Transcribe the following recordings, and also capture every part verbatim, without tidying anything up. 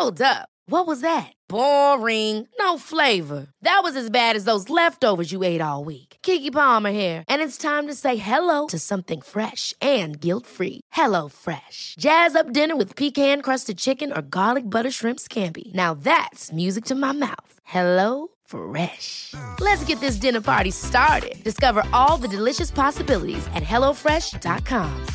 Hold up. What was that? Boring. No flavor. That was as bad as those leftovers you ate all week. Keke Palmer here, and it's time to say hello to something fresh and guilt-free. Hello Fresh. Jazz up dinner with pecan-crusted chicken or garlic butter shrimp scampi. Now that's music to my mouth. Hello Fresh. Let's get this dinner party started. Discover all the delicious possibilities at hello fresh dot com.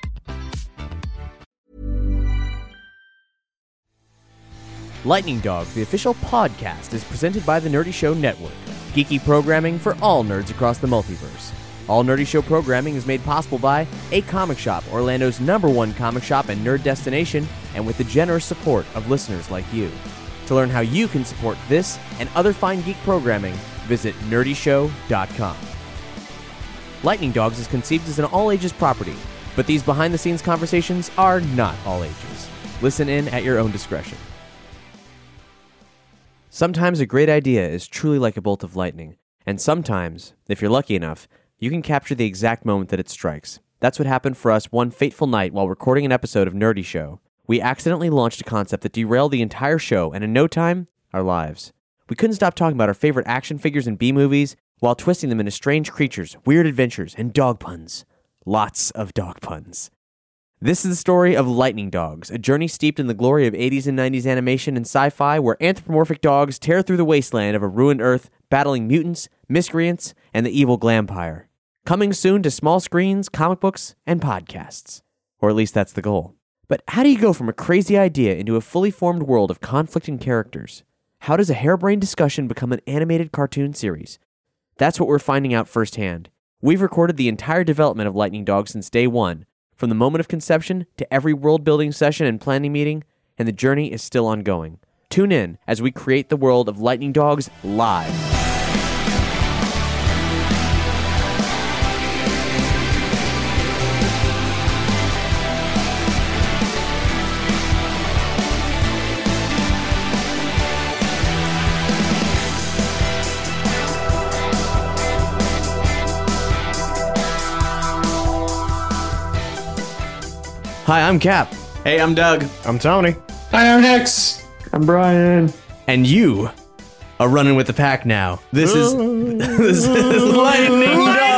Lightning Dogs, the official podcast, is presented by the Nerdy Show Network, geeky programming for all nerds across the multiverse. All Nerdy Show programming is made possible by A Comic Shop, Orlando's number one comic shop and nerd destination, and with the generous support of listeners like you. To learn how you can support this and other fine geek programming, visit nerdy show dot com. Lightning Dogs is conceived as an all-ages property, but these behind-the-scenes conversations are not all ages. Listen in at your own discretion. Sometimes a great idea is truly like a bolt of lightning, and sometimes, if you're lucky enough, you can capture the exact moment that it strikes. That's what happened for us one fateful night while recording an episode of Nerdy Show. We accidentally launched a concept that derailed the entire show, and in no time, our lives. We couldn't stop talking about our favorite action figures and B-movies, while twisting them into strange creatures, weird adventures, and dog puns. Lots of dog puns. This is the story of Lightning Dogs, a journey steeped in the glory of eighties and nineties animation and sci-fi where anthropomorphic dogs tear through the wasteland of a ruined Earth, battling mutants, miscreants, and the evil Glampire. Coming soon to small screens, comic books, and podcasts. Or at least that's the goal. But how do you go from a crazy idea into a fully formed world of conflicting characters? How does a harebrained discussion become an animated cartoon series? That's what we're finding out firsthand. We've recorded the entire development of Lightning Dogs since day one, from the moment of conception to every world-building session and planning meeting, and the journey is still ongoing. Tune in as we create the world of Lightning Dogs live. Hi, I'm Cap. Hey, I'm Doug. I'm Tony. Hi, I'm Hex. I'm Brian. And you are running with the pack now. This is this is Lightning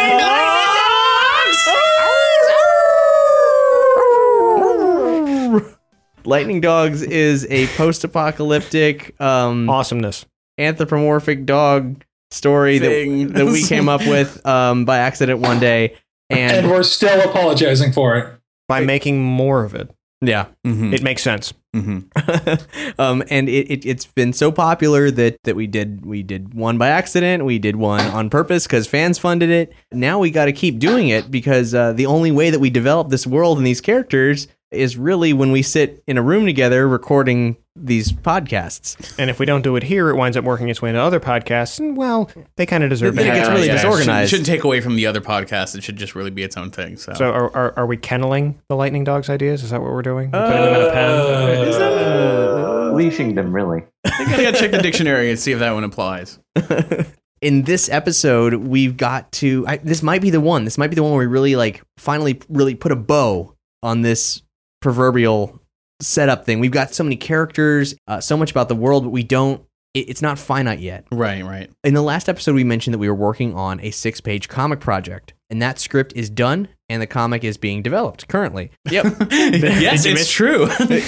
Dogs. Lightning Dogs is a post-apocalyptic um, awesomeness anthropomorphic dog story that, that we came up with um, by accident one day, and, and we're still apologizing for it. By making more of it. Yeah. Mm-hmm. It makes sense. Mm-hmm. um, and it, it, it's been so popular that, that we did we did one by accident. We did one on purpose because fans funded it. Now we got to keep doing it because uh, the only way that we develop this world and these characters is really when we sit in a room together recording these podcasts. And if we don't do it here, it winds up working its way into other podcasts. And, well, they kind of deserve it. It gets really yeah, disorganized. It shouldn't, shouldn't take away from the other podcasts. It should just really be its own thing. So, so are, are, are we kenneling the Lightning Dogs ideas? Is that what we're doing? We're uh, putting them in a pen? Is that uh, leashing them, really? I think I gotta check the dictionary and see if that one applies. In this episode, we've got to... I, this might be the one. This might be the one where we really, like, finally really put a bow on this proverbial setup thing. We've got so many characters, uh, so much about the world, but we don't, it, it's not finite yet. Right, right. In the last episode, we mentioned that we were working on a six-page comic project, and that script is done, and the comic is being developed currently. Yep. Yes, it's true.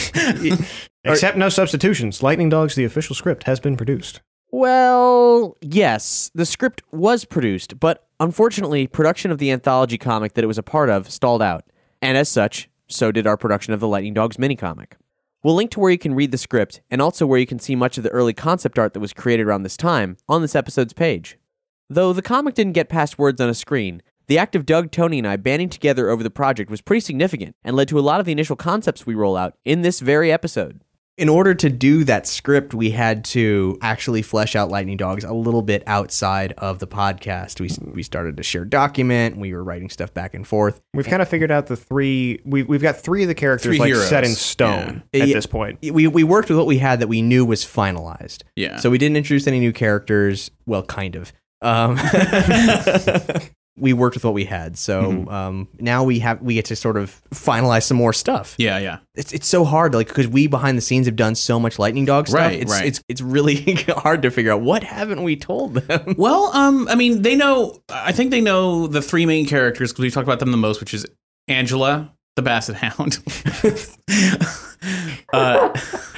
Except no substitutions. Lightning Dogs, the official script, has been produced. Well, yes, the script was produced, but unfortunately, production of the anthology comic that it was a part of stalled out, and as such, so did our production of the Lightning Dogs mini-comic. We'll link to where you can read the script, and also where you can see much of the early concept art that was created around this time, on this episode's page. Though the comic didn't get past words on a screen, the act of Doug, Tony, and I banding together over the project was pretty significant, and led to a lot of the initial concepts we roll out in this very episode. In order to do that script, we had to actually flesh out Lightning Dogs a little bit outside of the podcast. We we started to share document. We were writing stuff back and forth. We've kind of figured out the three. We we've got three of the characters three like heroes. set in stone yeah. at yeah. this point. We we worked with what we had that we knew was finalized. Yeah. So we didn't introduce any new characters. Well, kind of. Um, we worked with what we had. So Mm-hmm. um, now we have we get to sort of finalize some more stuff. Yeah, yeah. It's it's so hard, like because we behind the scenes have done so much Lightning Dog stuff. Right, it's, right. It's it's really hard to figure out what haven't we told them. Well, um, I mean, they know. I think they know the three main characters because we've talked about them the most, which is Angela, the Basset Hound. uh,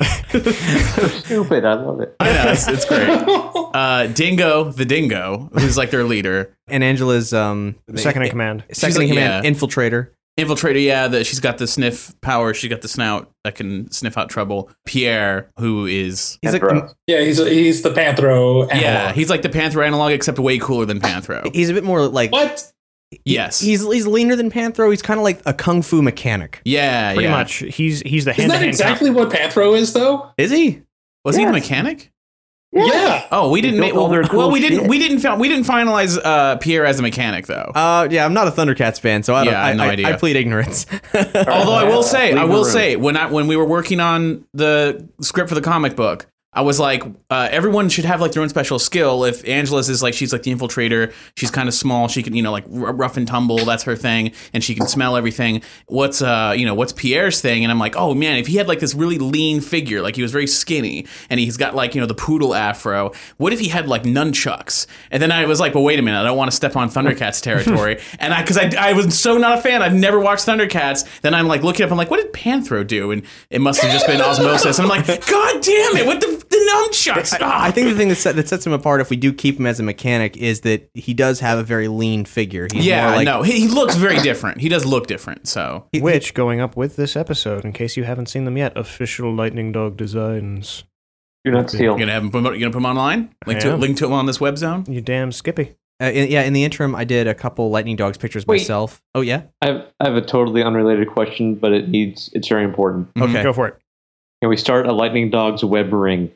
So stupid. I love it. I know it's, it's great. Uh, Dingo, the Dingo, who's like their leader. And Angela's um Second in command. second She's in like- command, yeah. infiltrator. Infiltrator, yeah, the, she's got the sniff power. She's got the snout that can sniff out trouble. Pierre, who is He's like Panthro. Yeah, he's he's the Panthro analog. yeah, he's like the Panthro analog, except way cooler than Panthro. he's a bit more like What? Yes, he's he's leaner than Panthro. He's kind of like a kung fu mechanic. yeah, Pretty yeah. much. He's he's the Isn't hand to that hand. exactly what Panthro is, though? Is he? Was he the Yes. mechanic? Yeah. Oh, we didn't. built Make, all well, their cool well, we didn't. shit. We didn't. fi- We didn't finalize uh, Pierre as a mechanic, though. Uh, yeah, I'm not a Thundercats fan, so I don't. Yeah, I I, have no I, idea. I plead ignorance. Although I will say, Leave I the will room. say, when I when we were working on the script for the comic book, I was like, uh, everyone should have like their own special skill. If Angela's is like, she's like the infiltrator, she's kind of small, she can, you know, like r- rough and tumble, that's her thing, and she can smell everything. What's, uh, you know, what's Pierre's thing? And I'm like, oh man, if he had like this really lean figure, like he was very skinny, and he's got like, you know, the poodle afro, what if he had like nunchucks? And then I was like, well, wait a minute, I don't want to step on Thundercats territory. And I, cause I, I was so not a fan, I've never watched Thundercats. Then I'm like looking up, I'm like, what did Panthro do? And it must have just been osmosis. And I'm like, God damn it, what the, the nunchucks? I, I think the thing that, set, that sets him apart, if we do keep him as a mechanic, is that he does have a very lean figure. He's Yeah, more like, no, he, he looks very different. He does look different. So Which, going up with this episode, in case you haven't seen them yet, official Lightning Dog designs. Do not steal. you're gonna have him. Put, you're gonna put him online. Link I to am. link to him on this web zone. You damn Skippy. Uh, in, yeah, in the interim, I did a couple Lightning Dogs pictures Wait. myself. Oh yeah, I have, I have a totally unrelated question, but it needs it's very important. okay. Go for it. Can we start a Lightning Dog's web ring?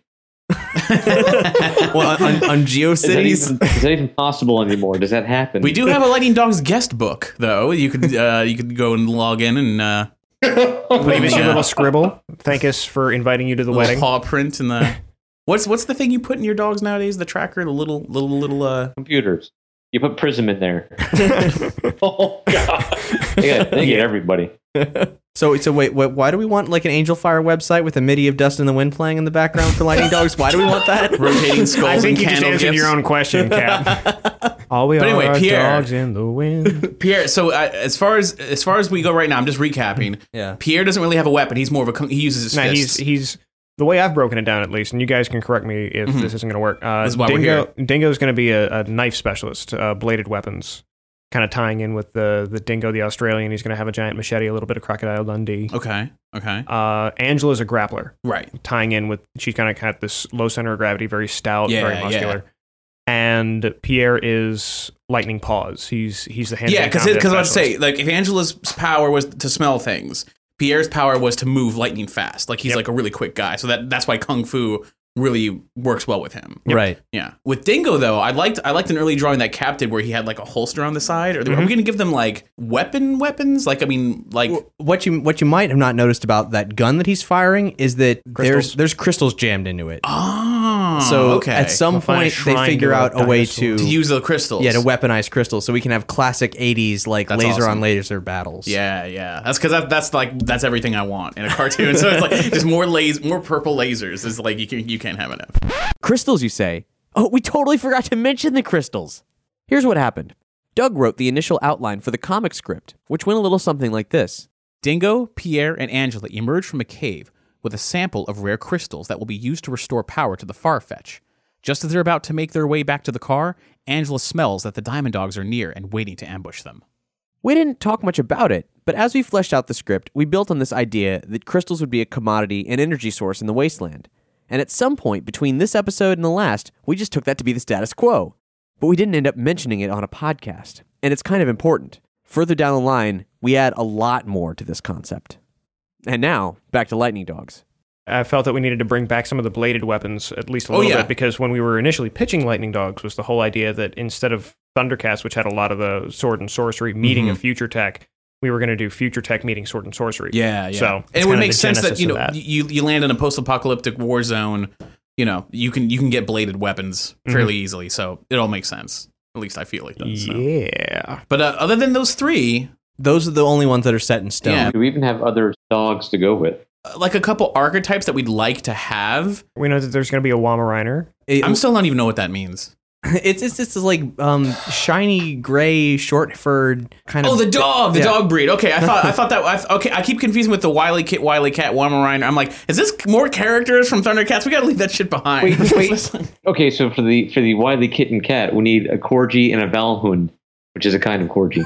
Well, on, on, on Is that, GeoCities, even, is that even possible anymore? Does that happen? We do have a Lightning Dogs guest book, though. You could uh, you could go and log in and uh, Leave us your Yeah. little scribble. Thank us for inviting you to the little wedding. paw print and the what's what's the thing you put in your dogs nowadays? The tracker, the little little little. Uh, computers. You put Prism in there. Oh, God. They get, they get everybody. so so wait, what, why do we want like an Angel Fire website with a MIDI of Dust in the Wind playing in the background for Lightning Dogs? Why do we want that? rotating skulls I think and you just candle answered gifts. your own question, Cap. All we But are anyway, are Pierre. dogs in the wind. Pierre. So uh, as far as as far as we go right now, I'm just recapping. Yeah. Pierre doesn't really have a weapon. He's more of a con- he uses his Now, fists. he's he's the way I've broken it down, at least, and you guys can correct me if Mhm. this isn't going to work. Uh, This is why we're Dingo Dingo's going to be a, a knife specialist, uh, bladed weapons, kind of tying in with the the Dingo, the Australian. He's going to have a giant machete, a little bit of Crocodile Dundee. okay. Okay. Uh, Angela's a grappler, Right. tying in with she's kind of got this low center of gravity, very stout, Yeah, very yeah. muscular. And Pierre is lightning paws. He's he's the hand. Yeah, because because I would say like if Angela's power was to smell things, Pierre's power was to move lightning fast. Like he's Yep. like a really quick guy. So that that's why kung fu really works well with him. Right. Yeah. With Dingo though, I liked I liked an early drawing that Cap did where he had like a holster on the side. Are, they, are we going to give them like weapon weapons? Like I mean, like What you what you might have not noticed about that gun that he's firing is that there's Crystals. there's crystals jammed into it. oh, so okay. at some We'll find a point they shrine figure to a out a way dinosaur. to, to use the crystals. yeah to weaponize crystals, so we can have classic eighties like That's laser awesome. on laser battles. Yeah, yeah. That's because that, that's like that's everything I want in a cartoon. So it's like just more las- more purple lasers. It's like you can you can't have enough. Crystals, you say? Oh, we totally forgot to mention the crystals. Here's what happened. Doug wrote the initial outline for the comic script, which went a little something like this. Dingo, Pierre, and Angela emerge from a cave with a sample of rare crystals that will be used to restore power to the Farfetch. Just as they're about to make their way back to the car, Angela smells that the Diamond Dogs are near and waiting to ambush them. We didn't talk much about it, but as we fleshed out the script, we built on this idea that crystals would be a commodity and energy source in the wasteland. And at some point between this episode and the last, we just took that to be the status quo. But we didn't end up mentioning it on a podcast. And it's kind of important. Further down the line, we add a lot more to this concept. And now, back to Lightning Dogs. I felt that we needed to bring back some of the bladed weapons, at least a Oh, little yeah. bit, because when we were initially pitching Lightning Dogs was the whole idea that instead of Thundercats, which had a lot of the sword and sorcery meeting Mhm. a future tech, we were going to do future tech meeting sword and sorcery. Yeah, yeah. So and it's it would kinda make the sense that genesis you of know that. you you land in a post-apocalyptic war zone. You know, you can you can get bladed weapons fairly easily. So it all makes sense. At least I feel it does. So. Yeah. But uh, other than those three, Those are the only ones that are set in stone. Yeah. Do we even have other dogs to go with? uh, like a couple archetypes that we'd like to have. We know that there's going to be a Weimaraner. It- I'm still not even know what that means. it's it's just like um, shiny gray, short furred kind of. Oh, the dog, the Yeah. dog breed. Okay, I thought I thought that. I, okay, I keep confusing with the Wily Kit, Wily Cat, Weimaraner. I'm like, is this more characters from Thundercats? We got to leave that shit behind. Wait, wait. Okay, so for the for the Wily Kitten Cat, we need a Corgi and a Valhund, which is a kind of Corgi.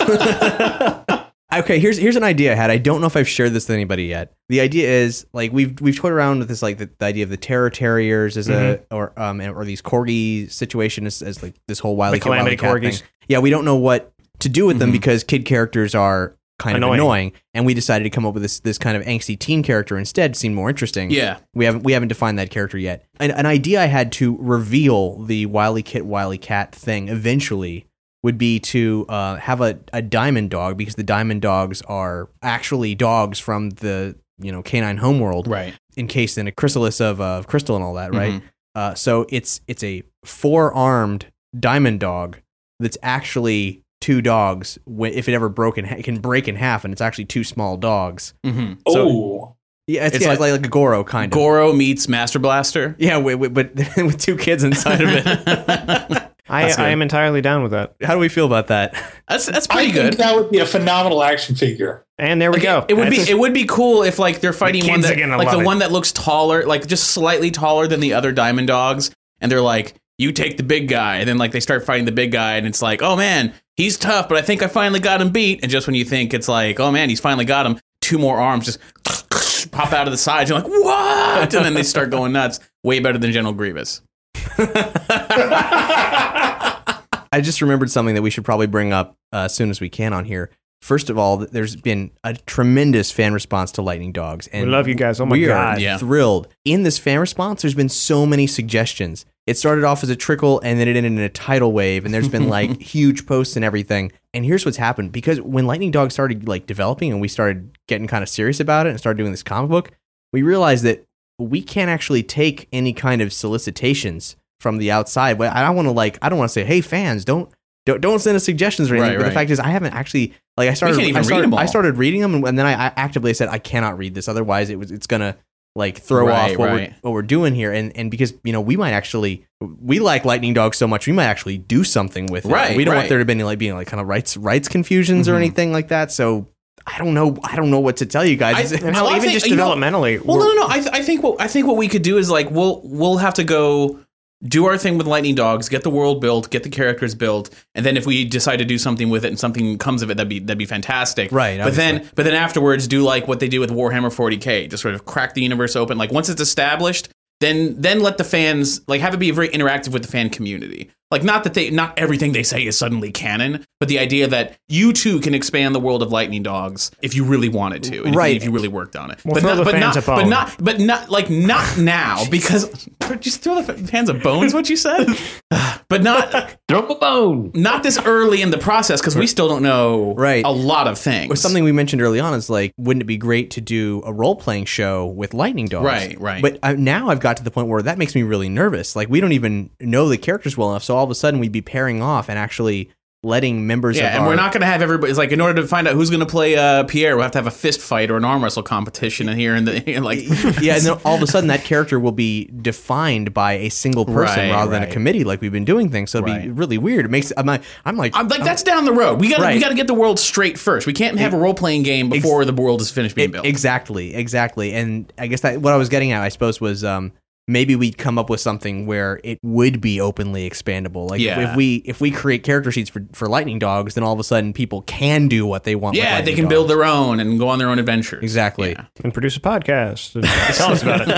Okay, here's here's an idea I had. I don't know if I've shared this with anybody yet. The idea is like we've we've toyed around with this like the, the idea of the Terror Terriers as a or um or these corgi situation as, as like this whole Wily The Kit, Wily Calamity Cat Corgis. thing. Yeah, we don't know what to do with them because kid characters are kind Annoying. of annoying, and we decided to come up with this this kind of angsty teen character instead. Seemed more interesting. Yeah. we haven't we haven't defined that character yet. An, an idea I had to reveal the Wily Kit, Wily Cat thing eventually would be to uh, have a, a diamond dog, because the diamond dogs are actually dogs from the you know canine homeworld, Right. encased in a chrysalis of uh, crystal and all that, right? Uh, so it's it's a four armed diamond dog that's actually two dogs. Wh- If it ever broke in, ha- it can break in half, and it's actually two small dogs. Mm-hmm. Oh, Yeah, it's, It's yeah, like- it's like, like a Goro kind of. Goro meets Master Blaster. Yeah, wait, wait, but with two kids inside of it. I, That's good. I am entirely down with that. How do we feel about that? That's that's I pretty think good. that would be a phenomenal action figure. And there we Like, go. It would be That's- it would be cool if like they're fighting The one kids that are gonna like the love it. one that looks taller, like just slightly taller than the other diamond dogs, and they're like, you take the big guy, and then like they start fighting the big guy, and it's like, oh man, he's tough, but I think I finally got him beat. And just when you think it's like, oh man, he's finally got him, two more arms just pop out of the sides. You're like, what? And then they start going nuts. Way better than General Grievous. I just remembered something that we should probably bring up uh, as soon as we can on here. First of all, there's been a tremendous fan response to Lightning Dogs. And We love you guys. Oh my we God. are Yeah. thrilled. In this fan response, there's been so many suggestions. It started off as a trickle, and then it ended in a tidal wave, and there's been like huge posts and everything. And here's what's happened. Because when Lightning Dogs started like developing and we started getting kind of serious about it and started doing this comic book, we realized that we can't actually take any kind of solicitations from the outside. But I don't want to like, I don't want to say, hey fans, don't don't don't send us suggestions or anything. Right, but right. the fact is, I haven't actually like I started. can't even I read started, them all. I started reading them, and, and then I, I actively said I cannot read this, otherwise it was it's gonna like throw Right, off what right. we're what we're doing here. And and because you know we might actually we like Lightning Dogs so much, we might actually do something with it. Right, We don't right. want there to be any like being like kind of rights rights confusions or Mhm. anything like that. So. I don't know. I don't know what to tell you guys. I- And how Well, I even think- just you know- developmentally. Well, we're- no, no, no. I, th- I think what I think what we could do is like we'll we'll have to go do our thing with Lightning Dogs, get the world built, get the characters built, and then if we decide to do something with it and something comes of it, that'd be that'd be fantastic. Right, But then obviously. but then afterwards, do like what they do with Warhammer forty K, just sort of crack the universe open. Like once it's established, then then let the fans like have it be very interactive with the fan community. Like not that they not everything they say is suddenly canon, but the idea that you too can expand the world of Lightning Dogs if you really wanted to, and if you- Right. If you really worked on it. Well, but throw not, the but fans not, a bone. but not, but not like not now because just throw the fans of bones. What you said, but not Throw a bone. not this early in the process because we still don't know Right. a lot of things. Or something we mentioned early on is like, wouldn't it be great to do a role playing show with Lightning Dogs? Right, right. But uh, now I've got to the point where that makes me really nervous. Like, we don't even know the characters well enough, so all of a sudden we'd be pairing off and actually letting members Yeah, of and our we're not going to have everybody. It's like in order to find out who's going to play uh, Pierre, we'll have to have a fist fight or an arm wrestle competition in here, and the and like yeah, and then all of a sudden that character will be defined by a single person Right, rather than a right. committee like we've been doing things. So it'd be Right. really weird. It makes I'm like I'm like, I'm like that's down the road. We got to we Right. got to get the world straight first. We can't have a role playing game before the world is finished being E- built. Exactly, exactly. And I guess that what I was getting at, I suppose, was um, maybe we'd come up with something where it would be openly expandable. Like Yeah. if we if we create character sheets for, for Lightning Dogs, then all of a sudden people can do what they want. with Yeah, they Lightning can Dogs. build their own and go on their own adventures. Exactly. Yeah. and produce a podcast. And tell us about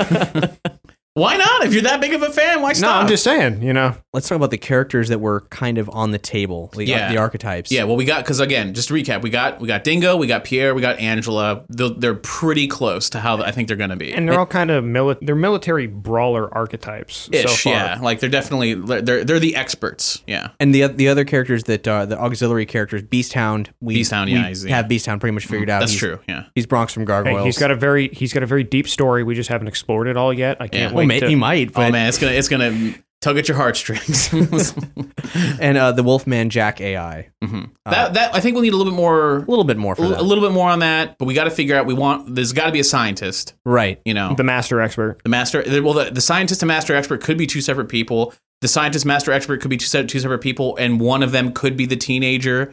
it. Why not? If you're that big of a fan, why No, stop? I'm just saying, you know. Let's talk about the characters that were kind of on the table, the, Yeah. the archetypes. Yeah, well, we got because again, just to recap, we got we got Dingo, we got Pierre, we got Angela. They're, they're pretty close to how I think they're going to be. And they're all kind of mili- they're military brawler archetypes so Ish, far. yeah, like they're definitely they're they're the experts. Yeah, And the the other characters that are the auxiliary characters, Beasthound. We, Beasthound, we yeah, he's- yeah. have Beasthound pretty much figured out. that's He's- true. Yeah, He's Bronx from Hey, Gargoyles. he's got a very he's got a very deep story. We just haven't explored it all yet. I can't Yeah. well, wait may, to he might. But oh man, it's gonna it's gonna Tug at your heartstrings. and uh, the Wolfman Jack A I. Mm-hmm. Uh, that that I think we'll need a little bit more, a little bit more for a, that. a little bit more on that. But we got to figure out. We want there's got to be a scientist, right? You know, the master expert, the master. Well, the, the scientist and master expert could be two separate people. The scientist master expert could be two, two separate people, and one of them could be the teenager,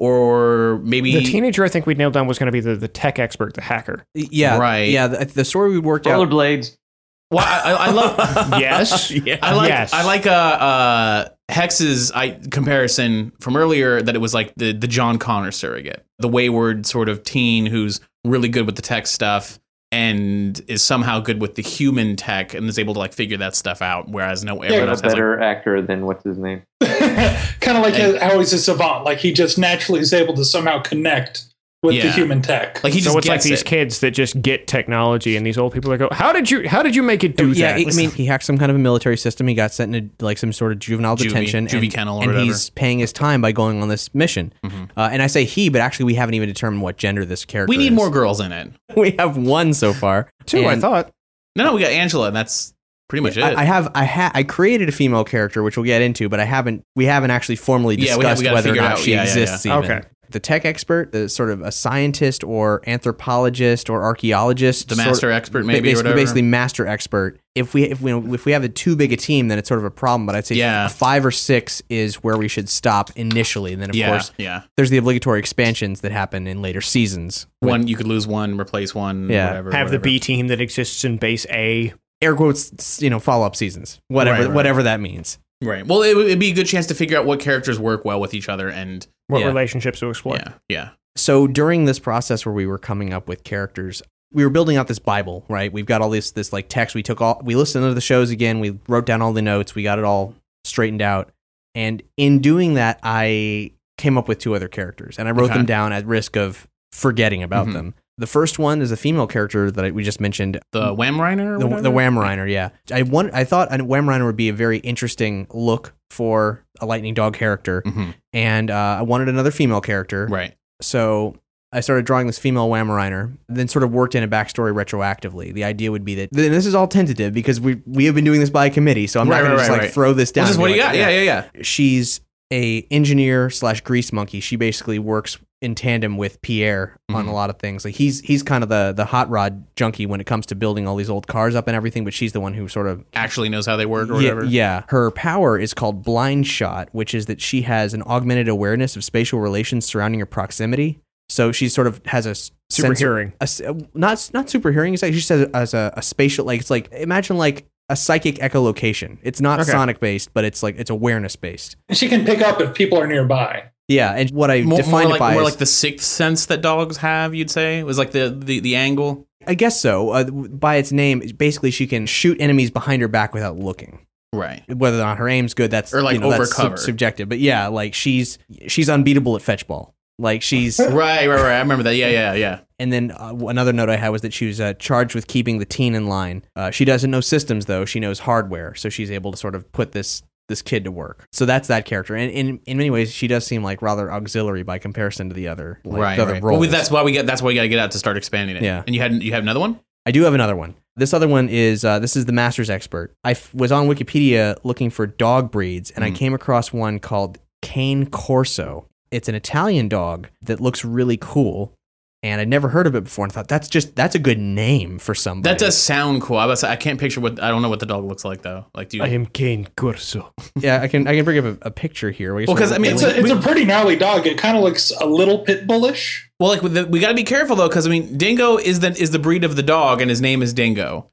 or maybe the teenager. I think we nailed down was going to be the, the tech expert, the hacker. Yeah, right. Yeah, the, the story we worked out. Rollerblades. Well, I, I love yes. yeah. I like yes. I like uh, uh, Hex's I, comparison from earlier that it was like the the John Connor surrogate, the wayward sort of teen who's really good with the tech stuff and is somehow good with the human tech and is able to like figure that stuff out, whereas no everyone a else has better like, actor than what's his name. Kind of like And- how he's a savant. Like he just naturally is able to somehow connect with the Yeah. human tech. like he just So it's like gets these it. kids that just get technology, and these old people that go, "How did you? How did you make it do Yeah, that?" I mean, he hacked some kind of a military system. He got sent into like some sort of juvenile Juvie- detention, juvie and, kennel or and whatever. he's paying his time by going on this mission. Mhm. Uh, and I say he, but actually, we haven't even determined what gender this character. We need is. more girls in it. We have one so far. Two, I And thought. No, no, we got Angela, and that's pretty much it. I, I have I ha- I created a female character, which we'll get into, but I haven't. We haven't actually formally Yeah, we have- discussed we gotta whether or figure not out- she yeah, yeah, exists. yeah. Even. Okay. The tech expert, the sort of a scientist or anthropologist or archaeologist, The sort- master expert, maybe, or basically, whatever. basically master expert. If we if we if we have a too big a team, then it's sort of a problem. But I'd say Yeah. five or six is where we should stop initially, and then of yeah, course yeah. there's the obligatory expansions that happen in later seasons. One you could lose one, replace one, Yeah. whatever. Have the whatever. B team that exists in base A. Air quotes, you know, follow up seasons, whatever Right, right. whatever that means. Right. Well, it would it'd be a good chance to figure out what characters work well with each other, and What Yeah. relationships to explore? yeah, yeah. So during this process where we were coming up with characters, we were building out this Bible, right? We've got all this this like text. We took all we listened to the shows again. We wrote down all the notes. We got it all straightened out. And in doing that, I came up with two other characters, and I wrote Okay. them down at risk of forgetting about Mhm. them. The first one is a female character that I, we just mentioned, The Whamriner? or the, whatever? the Whamriner. Yeah, I want. I thought a Whamriner would be a very interesting look for a Lightning Dog character, Mhm. and uh, I wanted another female character. Right. So I started drawing this female Whamriner, then sort of worked in a backstory retroactively. The idea would be that then this is all tentative because we we have been doing this by committee, so I'm Right, not going right, to just right, like right. throw this down. Well, just and what be do you like, got? Yeah, yeah, yeah. She's a engineer slash grease monkey. She basically works in tandem with Pierre on Mhm. a lot of things. Like he's he's kind of the the hot rod junkie when it comes to building all these old cars up and everything, but she's the one who sort of Actually knows how they work or yeah, whatever. yeah. Her power is called Blind Shot, which is that she has an augmented awareness of spatial relations surrounding her proximity. So she sort of has a s- Super sense of- hearing. a s- not not super hearing. It's like she says as a, a spatial, like it's like imagine like a psychic echolocation. It's not Okay. sonic based, but it's like it's awareness based. And she can pick up if people are nearby. Yeah, and what I More, more defined like it by more is- like the sixth sense that dogs have. You'd say it was like the the, the angle. I guess so. Uh, by its name, basically she can shoot enemies behind her back without looking. Right. Whether or not her aim's good, that's Or, like, you know, that's over cover. subjective. But yeah, like she's she's unbeatable at fetch ball. Like she's Right. Right. Right. I remember that. Yeah. Yeah. Yeah. And then uh, another note I had was that she was uh, charged with keeping the teen in line. Uh, she doesn't know systems though; she knows hardware, so she's able to sort of put this this kid to work. So that's that character, and in in many ways, she does seem like rather auxiliary by comparison to the other like, right. the other right. roles. Well, that's why we get. That's why we got to get out to start expanding it. Yeah. And you had you have another one. I do have another one. This other one is uh, this is the Master's Expert. I f- was on Wikipedia looking for dog breeds, and I Mm. came across one called Cane Corso. It's an Italian dog that looks really cool, and I'd never heard of it before. And I thought that's just that's a good name for somebody. That does sound cool. I, was, I can't picture what I don't know what the dog looks like though. Like do you? I am Cane Corso. Yeah, I can I can bring up a, a picture here. Well, 'cause, I mean, It's we- a, it's we- a pretty gnarly dog. It kind of looks a little pit bullish. Well, like with the, we got to be careful though, because I mean, Dingo is the is the breed of the dog, and his name is Dingo,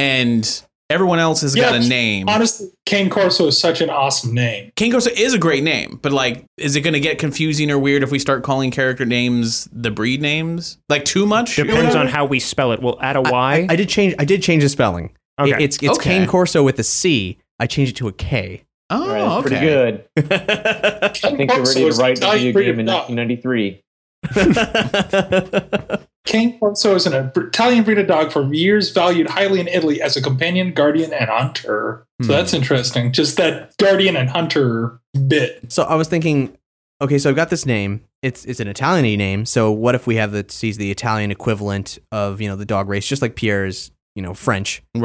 and everyone else has got a Yeah, name. Honestly, Cane Corso is such an awesome name. King Corso is a great name, but like, is it going to get confusing or weird if we start calling character names the breed names? Like too much? Depends on how we spell it. We'll add a Y. I, I did change I did change the spelling. Okay. It- it's it's Okay. Cane Corso with a C. I changed it to a K. Oh, All right, that's okay. pretty good. I Cane think they're Corso ready is to an write the Italian video breed game of in dog. nineteen ninety-three. Cane Corso is an Italian breed of dog for years valued highly in Italy as a companion, guardian, and hunter. So Hmm. that's interesting. Just that guardian and hunter bit. So I was thinking, okay, so I've got this name. It's it's an Italian name. So what if we have the he's the Italian equivalent of, you know, the dog race, just like Pierre is, you know, French. Right.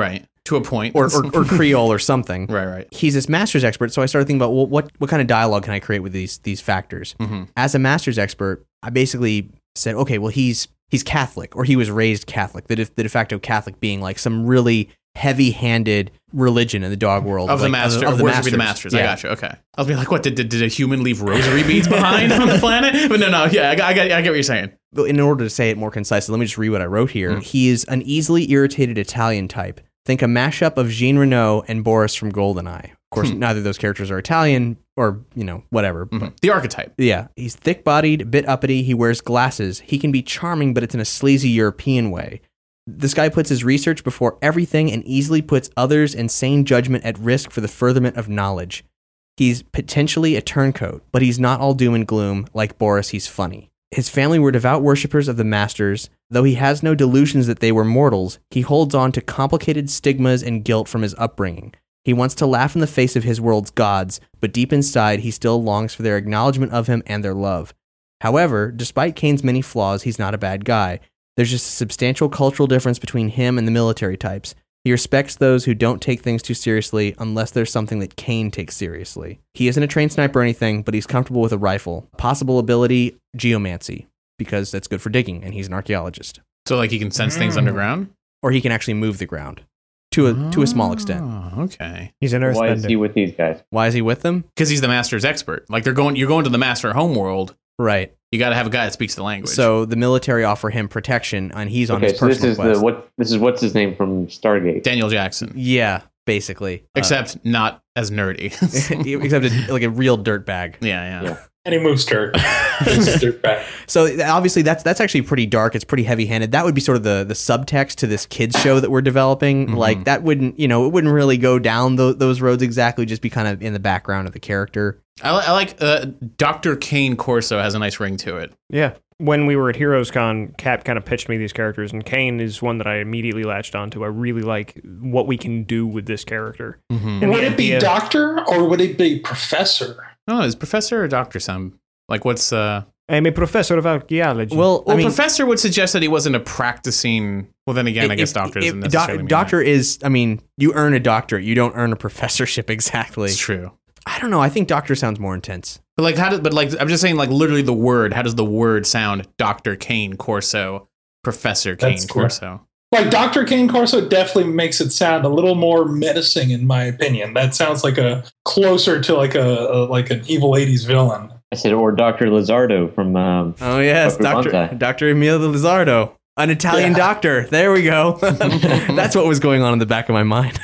To a point. or, or, or Creole or something. Right, right. He's this master's expert, so I started thinking about, well, what what kind of dialogue can I create with these these factors? Mm-hmm. As a master's expert, I basically said, okay, well, he's he's Catholic, or he was raised Catholic. The de, the de facto Catholic being like some really heavy-handed religion in the dog world Of the like, master, of, of the worshiping masters. the masters. Yeah. I gotcha. Okay. I was being like, what? Did, did, did a human leave rosary beads behind on the planet? But no, no. Yeah, I, got- I, got, I get what you're saying. But in order to say it more concisely, let me just read what I wrote here. Mm. He is an easily irritated Italian type. Think a mashup of Jean Reno and Boris from GoldenEye. Of course, Hmm. neither of those characters are Italian or, you know, whatever. Mhm. But The archetype. yeah, he's thick-bodied, a bit uppity. He wears glasses. He can be charming, but it's in a sleazy European way. This guy puts his research before everything and easily puts others' insane judgment at risk for the furtherment of knowledge. He's potentially a turncoat, but he's not all doom and gloom. Like Boris, he's funny. His family were devout worshippers of the masters. Though he has no delusions that they were mortals, he holds on to complicated stigmas and guilt from his upbringing. He wants to laugh in the face of his world's gods, but deep inside, he still longs for their acknowledgement of him and their love. However, despite Kane's many flaws, he's not a bad guy. There's just a substantial cultural difference between him and the military types. He respects those who don't take things too seriously unless there's something that Kane takes seriously. He isn't a trained sniper or anything, but he's comfortable with a rifle. Possible ability, geomancy, because that's good for digging, and he's an archaeologist. So, like, he can sense things Mm. underground? Or he can actually move the ground to a to a small extent. Oh, okay. He's an Why is earthbender. he with these guys? Why is he with them? Because he's the master's expert. Like, they're going, you're going to the master homeworld. Right. You got to have a guy that speaks the language. So the military offer him protection, and he's on Okay, his so this personal is quest. the what? This is what's his name from Stargate. Daniel Jackson. Yeah, basically. Uh, Except not as nerdy. except a, like a real dirtbag. yeah, yeah. Yeah. And he moves dirt. Moves dirt back. So obviously that's that's actually pretty dark. It's pretty heavy-handed. That would be sort of the the subtext to this kids show that we're developing. Mhm. Like that wouldn't, you know, it wouldn't really go down tho- those roads exactly. Just be kind of in the background of the character. I, li- I like uh, Doctor Kane Corso has a nice ring to it. Yeah. When we were at Heroes Con, Cap kind of pitched me these characters, and Kane is one that I immediately latched onto. I really like what we can do with this character. Mm-hmm. And Would the it be idea- doctor or would it be professor? Oh, is professor or doctor sound like what's uh? I'm a professor of archaeology. Well, Well, I mean, professor would suggest that he wasn't a practicing. Well, then again, I guess if- doctor if- doesn't doc- necessarily mean doctor that. is. I mean, you earn a doctorate. You don't earn a professorship exactly. It's true. I don't know. I think doctor sounds more intense. But like, how does? But like, I'm just saying, like, literally the word. How does the word sound? Doctor Kane Corso, Professor Kane That's true. Corso. Like Doctor Kane Corso definitely makes it sound a little more menacing, in my opinion. That sounds like a closer to like a, a like an evil eighties villain. I said, or Doctor Lizardo from. Um, Oh yes, Doctor Doctor Bonsai. Doctor Emilio Lizardo, an Italian Yeah. doctor. There we go. That's what was going on in the back of my mind.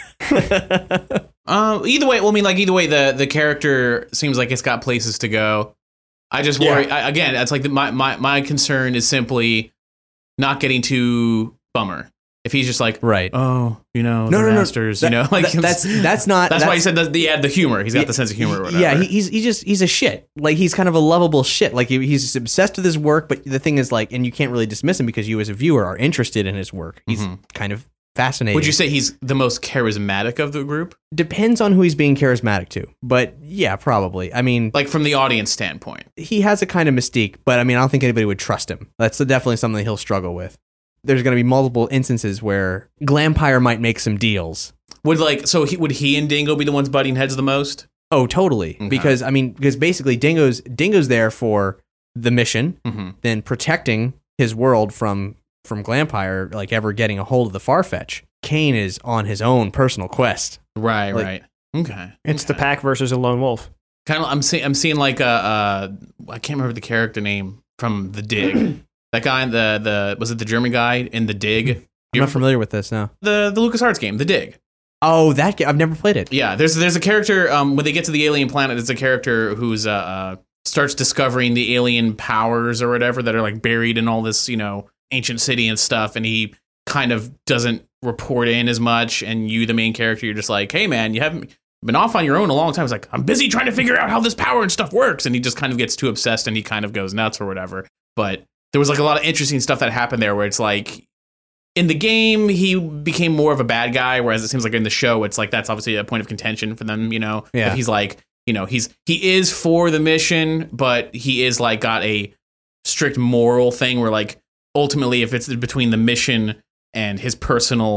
Um. Either way, well, I mean, like, either way, the the character seems like it's got places to go. I just worry. Yeah. I, again, that's like the, my my my concern is simply not getting too bummer. If he's just like, Right. oh, you know, No, the no, no. masters, That- you know, like that- that's that's not. that's, why he said that he had the humor. He's got the sense of humor or whatever. Yeah, he, he's he just he's a shit. Like he's kind of a lovable shit. Like he, he's obsessed with his work, but the thing is, like, and you can't really dismiss him because you as a viewer are interested in his work. He's Mhm. kind of fascinating. Would you say he's the most charismatic of the group? Depends on who he's being charismatic to, but yeah, probably. I mean, Like from the audience standpoint. he has a kind of mystique, but I mean, I don't think anybody would trust him. That's definitely something he'll struggle with. There's going to be multiple instances where Glampire might make some deals. Would like so he would he and Dingo be the ones butting heads the most? Oh, totally. Okay. Because I mean, because basically, Dingo's Dingo's there for the mission, Mm-hmm. then protecting his world from from Glampire, like ever getting a hold of the Farfetch. Kane is on his own personal quest. Right, Like- right. Okay. it's the Okay. pack versus a lone wolf. Kind of. I'm seeing. I'm seeing like a. Uh, I can't remember the character name from The Dig. That guy. The the was it the German guy in The Dig? I'm You not ever- familiar with this now. The the LucasArts game, The Dig. Oh, that ga- I've never played it. Yeah. There's there's a character. Um, when they get to the alien planet, there's a character who's uh, uh starts discovering the alien powers or whatever that are like buried in all this, you know, ancient city and stuff, and he kind of doesn't report in as much. And you, the main character, you're just like, hey man, you haven't been off on your own a long time. It's like, I'm busy trying to figure out how this power and stuff works. And he just kind of gets too obsessed and he kind of goes nuts or whatever. But there was like a lot of interesting stuff that happened there where it's like in the game, he became more of a bad guy. Whereas it seems like in the show, it's like, that's obviously a point of contention for them, you know, Yeah. If he's like, you know, he's, he is for the mission, but he is like got a strict moral thing where like ultimately if it's between the mission and his personal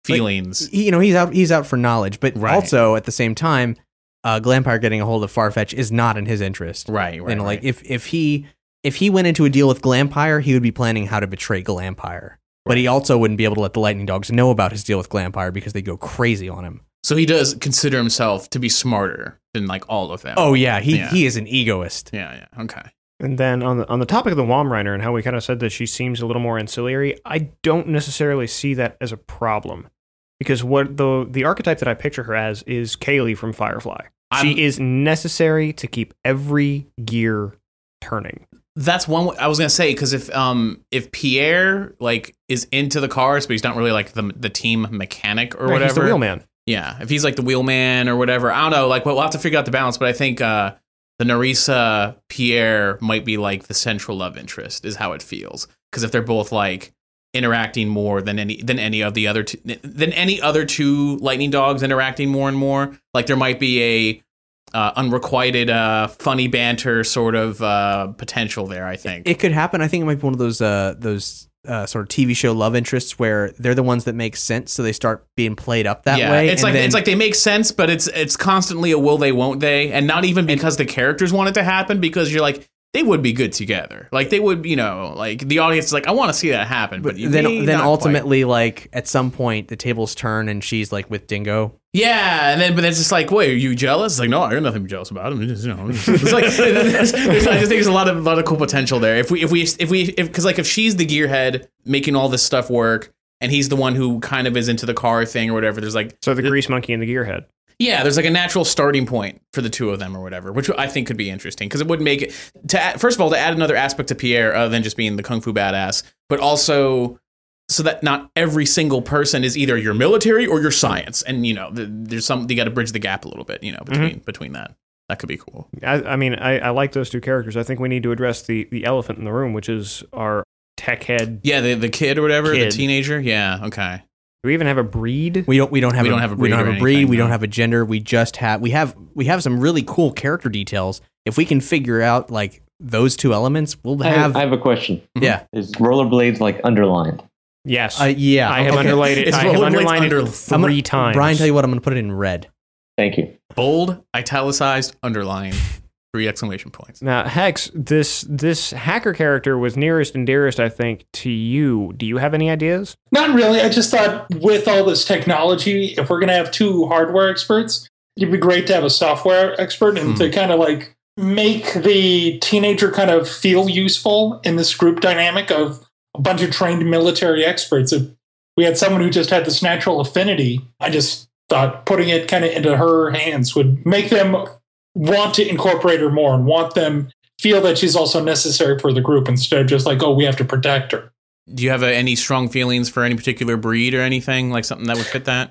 feelings. He, you know, he's out. He's out for knowledge, but Right. also at the same time, uh, Glampire getting a hold of Farfetch is not in his interest. right, right, You know, like right. if if he if he went into a deal with Glampire, he would be planning how to betray Glampire. But he also wouldn't be able to let the Lightning Dogs know about his deal with Glampire because they go crazy on him. So he does consider himself to be smarter than like all of them. Oh yeah, he Yeah. he is an egoist. yeah, yeah, okay. And then on the on the topic of the Womriner and how we kind of said that she seems a little more ancillary, I don't necessarily see that as a problem. Because what the the archetype that I picture her as is Kaylee from Firefly. I'm- she is necessary to keep every gear turning. That's one I was gonna say because if um if Pierre like is into the cars but he's not really like the the team mechanic or Right, whatever. he's the wheelman. Yeah, if he's like the wheelman or whatever, I don't know. Like, we'll have to figure out the balance. But I think uh, the Narissa Pierre might be like the central love interest, is how it feels. Because if they're both like interacting more than any than any of the other two, than any other two Lightning Dogs interacting more and more, like there might be a uh, unrequited uh, funny banter sort of uh, potential there. I think. It could happen. I think it might be one of those uh, those uh, sort of T V show love interests where they're the ones that make sense, so they start being played up that yeah, way. it's and like then- it's like they make sense, but it's it's constantly a will they, won't they, and not even because the characters want it to happen. Because you're like they would be good together, like they would, you know, like the audience is like I want to see that happen, but, but you then may then not quite. ultimately, like at some point, the tables turn and she's like with Dingo. Yeah, and then but then it's just like, wait, are you jealous? It's like, no, I got nothing to be jealous about. I'm just, you know, it's like there's, there's, I just think there's a lot of lot of cool potential there. If we if we if we if because like if she's the gearhead making all this stuff work, and he's the one who kind of is into the car thing or whatever, there's like So the grease monkey and the gearhead. yeah, there's like a natural starting point for the two of them or whatever, which I think could be interesting because it would make it to add, first of all to add another aspect to Pierre other than just being the kung fu badass, but also so that not every single person is either your military or your science, and you know the, there's some you got to bridge the gap a little bit, you know, between Mm-hmm. between that. That could be cool. I, I mean, I, I like those two characters. I think we need to address the, the elephant in the room, which is our tech head. Yeah, the the kid or whatever, Kid. the teenager. Yeah, okay. Do we even have a breed? We don't. We don't have. We a, don't have a We breed don't or have a breed. anything, We no. don't have a gender. We just have. We have. We have some really cool character details. If we can figure out like those two elements, we'll I have. have, I have a question. yeah. Is rollerblades like underlined? Yes. Uh, yeah. I have okay. underlined it. It's I have rollerblades underlined under it three I'm gonna- three times. Brian, tell you what. I'm going to put it in red. Thank you. Bold, italicized, underlined, three exclamation points. Now, Hex, this this hacker character was nearest and dearest, I think, to you. Do you have any ideas? Not really. I just thought with all this technology, if we're going to have two hardware experts, it'd be great to have a software expert and Hmm. to kind of like make the teenager kind of feel useful in this group dynamic of a bunch of trained military experts. If we had someone who just had this natural affinity, I just thought putting it kind of into her hands would make them want to incorporate her more and want them feel that she's also necessary for the group instead of just like, oh, we have to protect her. Do you have uh, any strong feelings for any particular breed or anything like something that would fit that?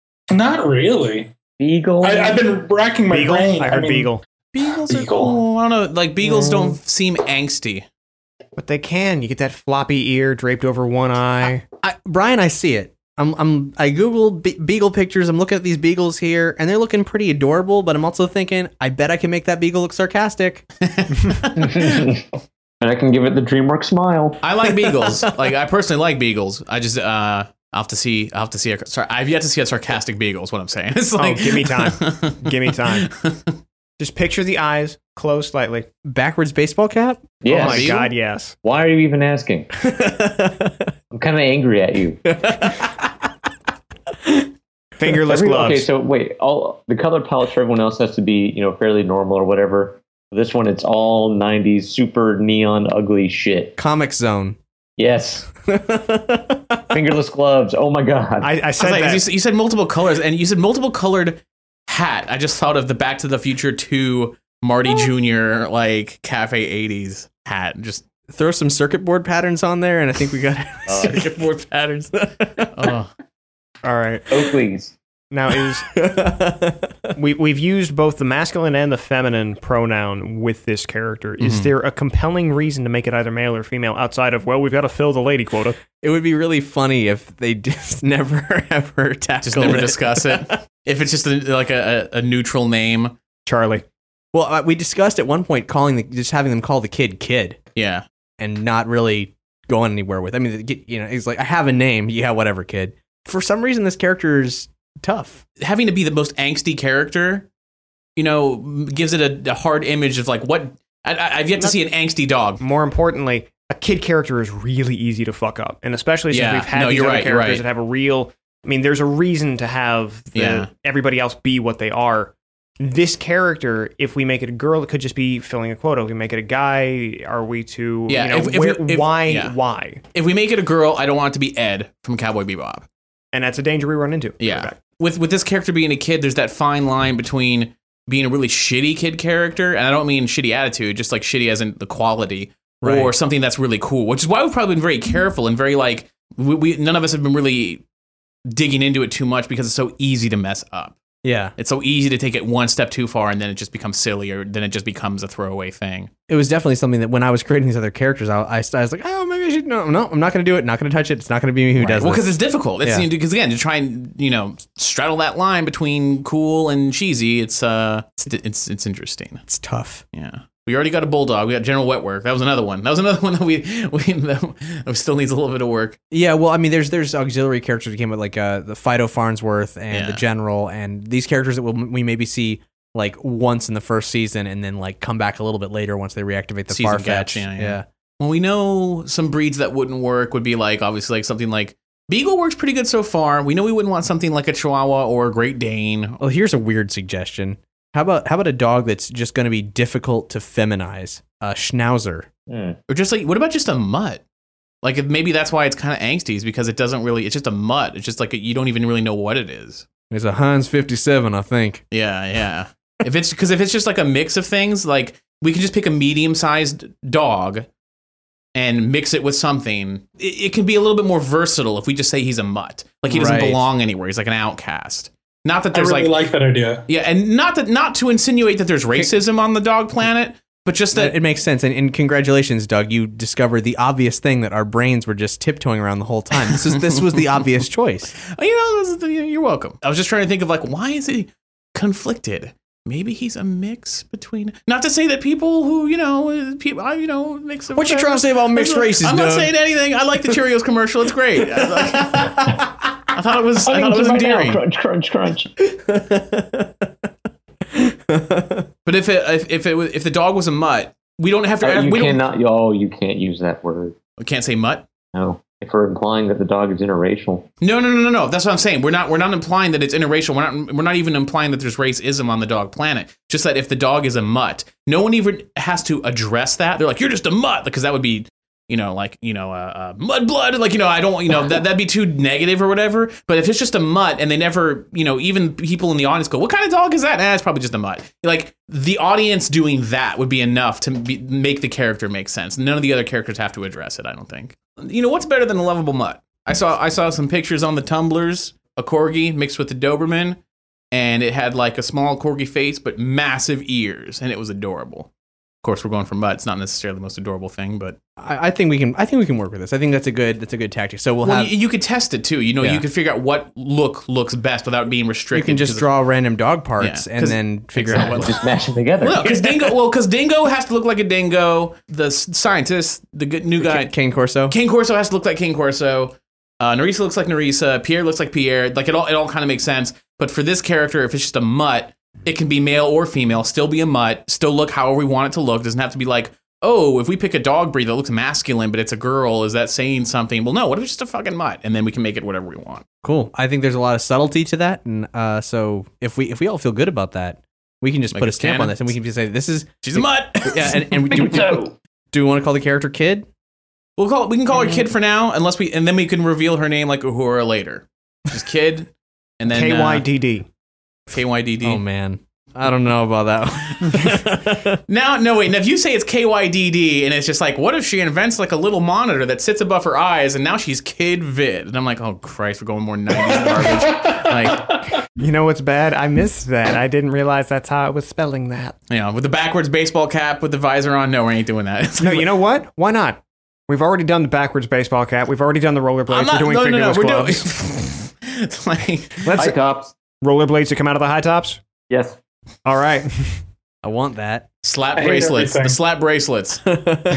Not really. Beagle. I, I've been racking my Beagle? brain. I heard mean, Beagle. Beagles are Beagle. cool. I don't know. Like beagles Mm. don't seem angsty. But they can. You get that floppy ear draped over one eye. I, Brian, I see it. I'm. I'm. I googled be- beagle pictures. I'm looking at these beagles here, and they're looking pretty adorable. But I'm also thinking, I bet I can make that beagle look sarcastic. And I can give it the DreamWorks smile. I like beagles. Like I personally like beagles. I just uh, I'll have to see. I'll have to see. A, sorry, I've yet to see a sarcastic beagle. Is what I'm saying. It's like, Oh, give me time. Give me time. Just picture the eyes, close slightly. Backwards baseball cap. Yes. Oh my Beagle? God, yes. Why are you even asking? I'm kind of angry at you. Fingerless Every- gloves. Okay, so wait, all the color palette for everyone else has to be, you know, fairly normal or whatever. This one, it's all nineties super neon ugly shit. Comic Zone. Yes, fingerless gloves. Oh my god. I, I I said was like, that. you, said- you said multiple colors, and you said multiple colored hat. I just thought of the Back to the Future two Marty Junior like cafe eighties hat. Just Throw some circuit board patterns on there, and I think we got. Uh, circuit board patterns. Oh. All right. Oakleys. Now is we we've used both the masculine and the feminine pronoun with this character. Is Mhm. there a compelling reason to make it either male or female outside of, well, we've got to fill the lady quota? It would be really funny if they just never ever tackle Just never it. discuss it. If it's just a, like a, a neutral name. Charlie. Well, uh, we discussed at one point calling the just having them call the kid kid Yeah. and not really going anywhere with. I mean, the kid- you know, he's like, I have a name. Yeah, whatever, kid. for some reason, this character is tough. Having to be the most angsty character, you know, gives it a, a hard image of like what I, I've yet to see an angsty dog. More importantly, a kid character is really easy to fuck up, and especially since Yeah. we've had No, these you're other right, you're characters right. that have a real. I mean, there's a reason to have the, Yeah. everybody else be what they are. This character, if we make it a girl, it could just be filling a quota. If we make it a guy, are we to? Yeah, You know, if- if where, we- if- why? yeah. Why? If we make it a girl, I don't want it to be Ed from Cowboy Bebop. And that's a danger we run into. Yeah. With with this character being a kid, there's that fine line between being a really shitty kid character, and I don't mean shitty attitude, just like shitty as in the quality, Right. or something that's really cool, which is why we've probably been very careful and very like, we, we none of us have been really digging into it too much because it's so easy to mess up. Yeah. It's so easy to take it one step too far and then it just becomes silly, or then it just becomes a throwaway thing. It was definitely something that when I was creating these other characters, I, I, I was like, oh, maybe I should. No, no, I'm not going to do it. Not going to touch it. It's not going to be me who does Well, this. because it's difficult. It's Yeah. because again, to try and you know straddle that line between cool and cheesy, it's uh, it's it's, it's interesting. It's tough. Yeah, we already got a bulldog. We got General Wetwork. That was another one. That was another one that we we that still needs a little bit of work. Yeah, well, I mean, there's there's auxiliary characters that came with like uh, the Fido Farnsworth and Yeah. the General, and these characters that we'll, we maybe see like once in the first season, and then like come back a little bit later once they reactivate the Season Farfetch. gaps, yeah, yeah. Well, we know some breeds that wouldn't work would be like obviously like something like Beagle works pretty good so far. We know we wouldn't want something like a Chihuahua or a Great Dane. Well, here's a weird suggestion. How about how about a dog that's just going to be difficult to feminize? A Schnauzer. Hmm. Or just like, what about just a mutt? Like if maybe that's why it's kind of angsty, is because it doesn't really, it's just a mutt. It's just like, a, you don't even really know what it is. It's a Heinz fifty-seven, I think. Yeah, yeah. if it's, because if it's just like a mix of things, like we can just pick a medium sized dog and mix it with something. It, it can be a little bit more versatile if we just say he's a mutt. Like he doesn't Right. belong anywhere. He's like an outcast. Not that I there's really like, like that idea. yeah, and not that, not to insinuate that there's racism on the dog planet, but just that It makes sense. And, and congratulations, Doug. You discovered the obvious thing that our brains were just tiptoeing around the whole time. This is this was the obvious choice. Oh, you know, this is the- you're welcome. I was just trying to think of like, why is he conflicted? Maybe he's a mix between. Not to say that people who you know, people, I, you know, mix. What you trying to say about mixed races, I'm not Doug? saying anything. I like the Cheerios commercial. It's great. I, like, I thought it was. I thought it was Right now, endearing. crunch, crunch, crunch. But if it if, if it was, if the dog was a mutt, we don't have to. Oh, you we don't. cannot. Oh, you can't use that word. We can't say mutt. No, if we're implying that the dog is interracial. No, no, no, no, no. That's what I'm saying. We're not. We're not implying that it's interracial. We're not. We're not even implying that there's racism on the dog planet. Just that if the dog is a mutt, no one even has to address that. They're like, you're just a mutt, because that would be, you know, like you know, uh, uh, mudblood. Like you know, I don't, you know, that that'd be too negative or whatever. But if it's just a mutt, and they never, you know, even people in the audience go, what kind of dog is that? Nah, it's probably just a mutt. Like the audience doing that would be enough to be, make the character make sense. None of the other characters have to address it. I don't think. You know, what's better than a lovable mutt? I saw I saw some pictures on the Tumblrs, a corgi mixed with the Doberman, and it had like a small corgi face but massive ears, and it was adorable. Of course, we're going for mutt. It's not necessarily the most adorable thing, but I, I think we can. I think we can work with this. I think that's a good. That's a good tactic. So we'll well, have. you, you could test it too. You know, Yeah. you could figure out what look looks best without being You restricted. can just 'cause- draw random dog parts Yeah, and 'cause- then figure exactly. out what. Just mash them together. Well, because dingo. Well, because dingo has to look like a dingo. The s- scientist, the good new guy, Cane Corso. King Corso has to look like King Corso. Uh, Narisa looks like Narisa. Pierre looks like Pierre. Like it all, it all kind of makes sense. But for this character, if it's just a mutt, it can be male or female. Still be a mutt. Still look however we want it to look. It doesn't have to be like, oh, if we pick a dog breed that looks masculine, but it's a girl, is that saying something? Well, no. What if it's just a fucking mutt, and then we can make it whatever we want. Cool. I think there's a lot of subtlety to that, and uh, so if we if we all feel good about that, we can just Make put a it stamp canon. on this, and we can just say this is She's a mutt. yeah. And, and we, do, do, do we want to call the character Kid? We'll call it, we can call her Kid for now, unless we, and then we can reveal her name like Uhura later. She's Kid, and then K Y uh, D D. K Y D D. Oh man, I don't know about that one. Now, no, wait. Now, if you say it's K Y D D, and it's just like, what if she invents like a little monitor that sits above her eyes, and now she's Kid Vid? And I'm like, oh Christ, we're going more nineties garbage. Like, You know what's bad? I missed that. I didn't realize that's how I was spelling that. you know, with the backwards baseball cap with the visor on. No, we ain't doing that. It's No, like- you know what? Why not? We've already done the backwards baseball cap. We've already done the rollerblades. I'm not. We're doing No, no, no. fingerless We're gloves. doing. It's like, Let's High tops. rollerblades to come out of the high tops. Yes. All right. I want that. slap I hate bracelets. The everything. slap bracelets.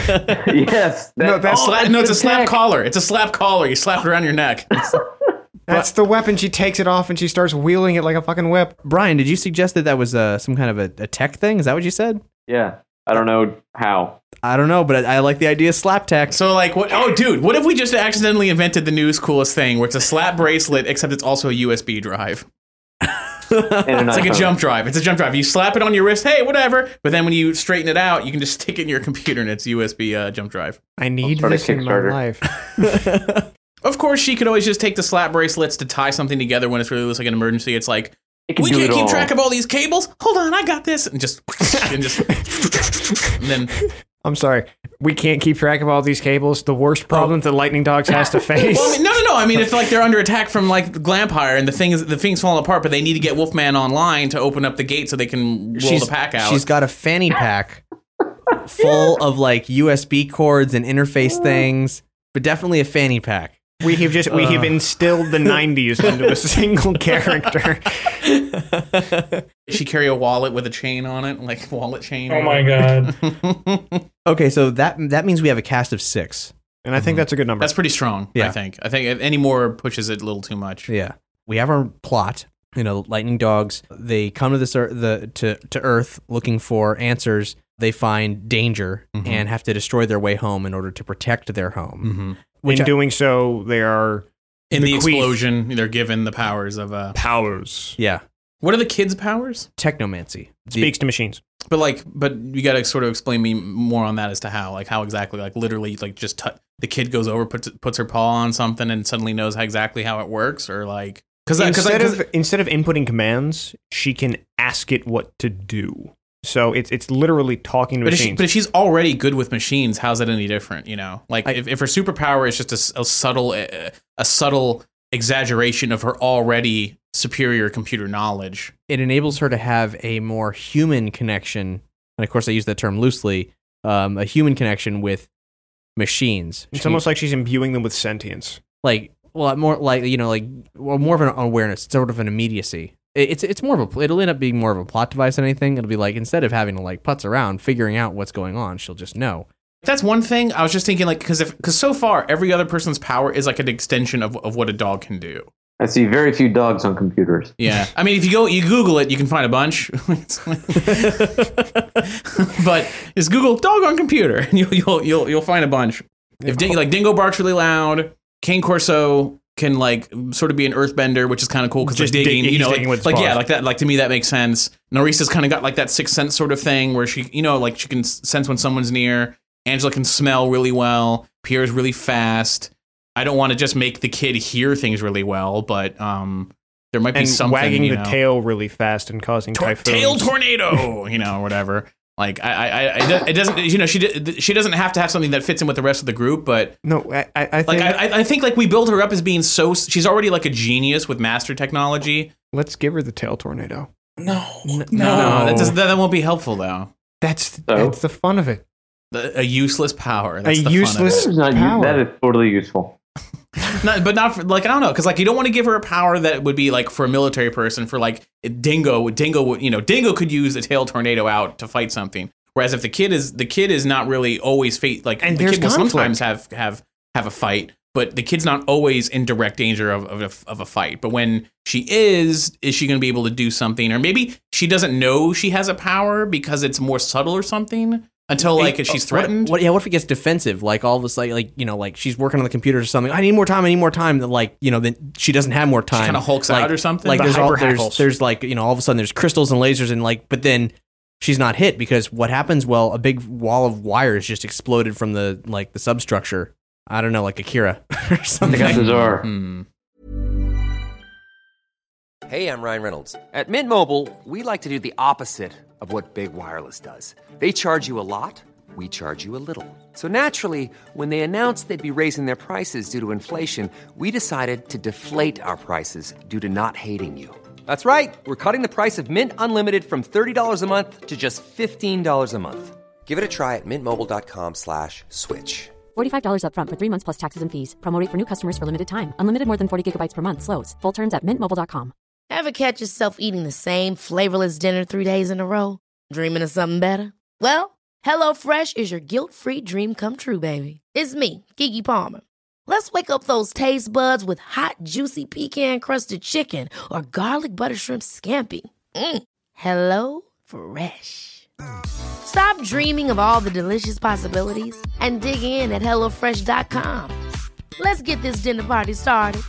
Yes. No, that's- Slap, no, it's a the slap tech. collar. It's a slap collar. You slap it around your neck. That's That's the weapon. She takes it off and she starts wielding it like a fucking whip. Brian, did you suggest that that was uh, some kind of a, a tech thing? Is that what you said? Yeah. I don't know how. I don't know, but I, I like the idea of slap tech. So like, what? Oh, dude, what if we just accidentally invented the newest, coolest thing, where it's a slap bracelet, except it's also a U S B drive. It's like a jump drive. It's a jump drive. You slap it on your wrist, hey, whatever. But then when you straighten it out, you can just stick it in your computer, and it's U S B uh, jump drive. I need start a this in my Kickstarter. life. Of course, she could always just take the slap bracelets to tie something together when it's really looks like an emergency. It's like, It can we do can't it keep all. track of all these cables. Hold on, I got this. And just, and just, and then, I'm sorry. We can't keep track of all these cables. The worst problem that Lightning Dogs has to face. well, I mean, no, no, no. I mean, if like they're under attack from like Glampire and the thing is the thing's falling apart, but they need to get Wolfman online to open up the gate so they can roll she's, the pack out. She's got a fanny pack full of like U S B cords and interface things, but definitely a fanny pack. We have just we have Uh. instilled the nineties into a single character. she carry a wallet with a chain on it, like wallet chain. Oh my god. Okay, so that that means we have a cast of six. And I think that's a good number. That's pretty strong. I Yeah. think. I think if any more pushes it a little too much. Yeah, we have our plot. You know, lightning dogs. They come to this ear- the to to Earth looking for answers. They find danger Mhm. and have to destroy their way home in order to protect their home. Mm-hmm. Which in I- doing so, they are In the bequeathed explosion, they're given the powers of uh. powers. Yeah, What are the kids' powers? technomancy. The- Speaks to machines. But like, but you got to sort of explain me more on that as to how, like, how exactly, like, literally, like, just t- the kid goes over, puts puts her paw on something, and suddenly knows how exactly how it works, or like, because Instead of instead of inputting commands, she can ask it what to do. So it's it's literally talking to But if, she, machines. but if she's already good with machines, how's that any different? You know, like I- if, if her superpower is just a, s- a subtle uh, a subtle exaggeration of her already superior computer knowledge. it enables her to have a more human connection, and of course I use that term loosely, um, a human connection with machines. it's She- almost like she's imbuing them with sentience. like, well, more like, you know, like, well, more of an awareness, sort of an immediacy. It- It's it's more of a, it'll end up being more of a plot device than anything. It'll be like, instead of having to like putz around figuring out what's going on, she'll just know. That's one thing. I was just thinking, like, because if because so far every other person's power is like an extension of of what a dog can do. I see very few dogs on computers. Yeah, I mean, if you go, you Google it, you can find a bunch. But just Google dog on computer, and you'll you'll you'll, you'll find a bunch. If Ding, like Dingo barks really loud, Cane Corso can like sort of be an earthbender, which is kind of cool because Just like digging, dig- you he's know, like, digging with his like yeah, paws. like that. Like to me, that makes sense. Norisa's kind of got like that sixth sense sort of thing where she, you know, like she can s- sense when someone's near. Angela can smell really well. Pierre's really fast. I don't want to just make the kid hear things really well, but um, there might be And something. wagging you the know. tail really fast and causing Tor- typhoons. tail tornado, you know, or whatever. Like I, I, I, it doesn't, you know, she di- she doesn't have to have something that fits in with the rest of the group, but No, I, I I think like I, I think like we build her up as being so. She's already like a genius with master technology. let's give her the tail tornado. No. No. No, that doesn't, that won't be helpful though. That's that's the fun of it. The- A useless power. That's A the fun of it. useless- It's not, Power. that is totally useful. Not, but not for, like I don't know, because like you don't want to give her a power that would be like for a military person. For like Dingo, Dingo would, you know, Dingo could use a tail tornado out to fight something. Whereas if the kid is the kid is not really always fate like And the there's kid will conflict. sometimes have have have a fight, but the kid's not always in direct danger of of a, of a fight. But when she is, is she going to be able to do something, or maybe she doesn't know she has a power because it's more subtle or something until like if she's threatened. What, what, yeah, what if it gets defensive? Like all of a sudden, like, you know, like she's working on the computer or something. I need more time. I need more time. Then like, you know, then she doesn't have more time. kinda hulks like, out or something? Like The there's, all, hyper there's, hackles. there's like, you know, all of a sudden there's crystals and lasers and like, but then she's not hit because what happens? Well, a big wall of wires just exploded from the, like the substructure. I don't know, like Akira or I something. got the czar. Hmm. Hey, I'm Ryan Reynolds. At Mint Mobile, we like to do the opposite of what Big Wireless does. They charge you a lot, we charge you a little. So naturally, when they announced they'd be raising their prices due to inflation, we decided to deflate our prices due to not hating you. That's right. We're cutting the price of Mint Unlimited from thirty dollars a month to just fifteen dollars a month. Give it a try at mintmobile.com slash switch. forty-five dollars up front for three months plus taxes and fees. Promo rate for new customers for limited time. Unlimited more than forty gigabytes per month slows. Full terms at mint mobile dot com. Ever catch yourself eating the same flavorless dinner three days in a row? Dreaming of something better? Well, HelloFresh is your guilt-free dream come true, baby. It's me, Keke Palmer. Let's wake up those taste buds with hot, juicy pecan-crusted chicken or garlic butter shrimp scampi. Mm. Hello Fresh. Stop dreaming of all the delicious possibilities and dig in at hello fresh dot com. Let's get this dinner party started.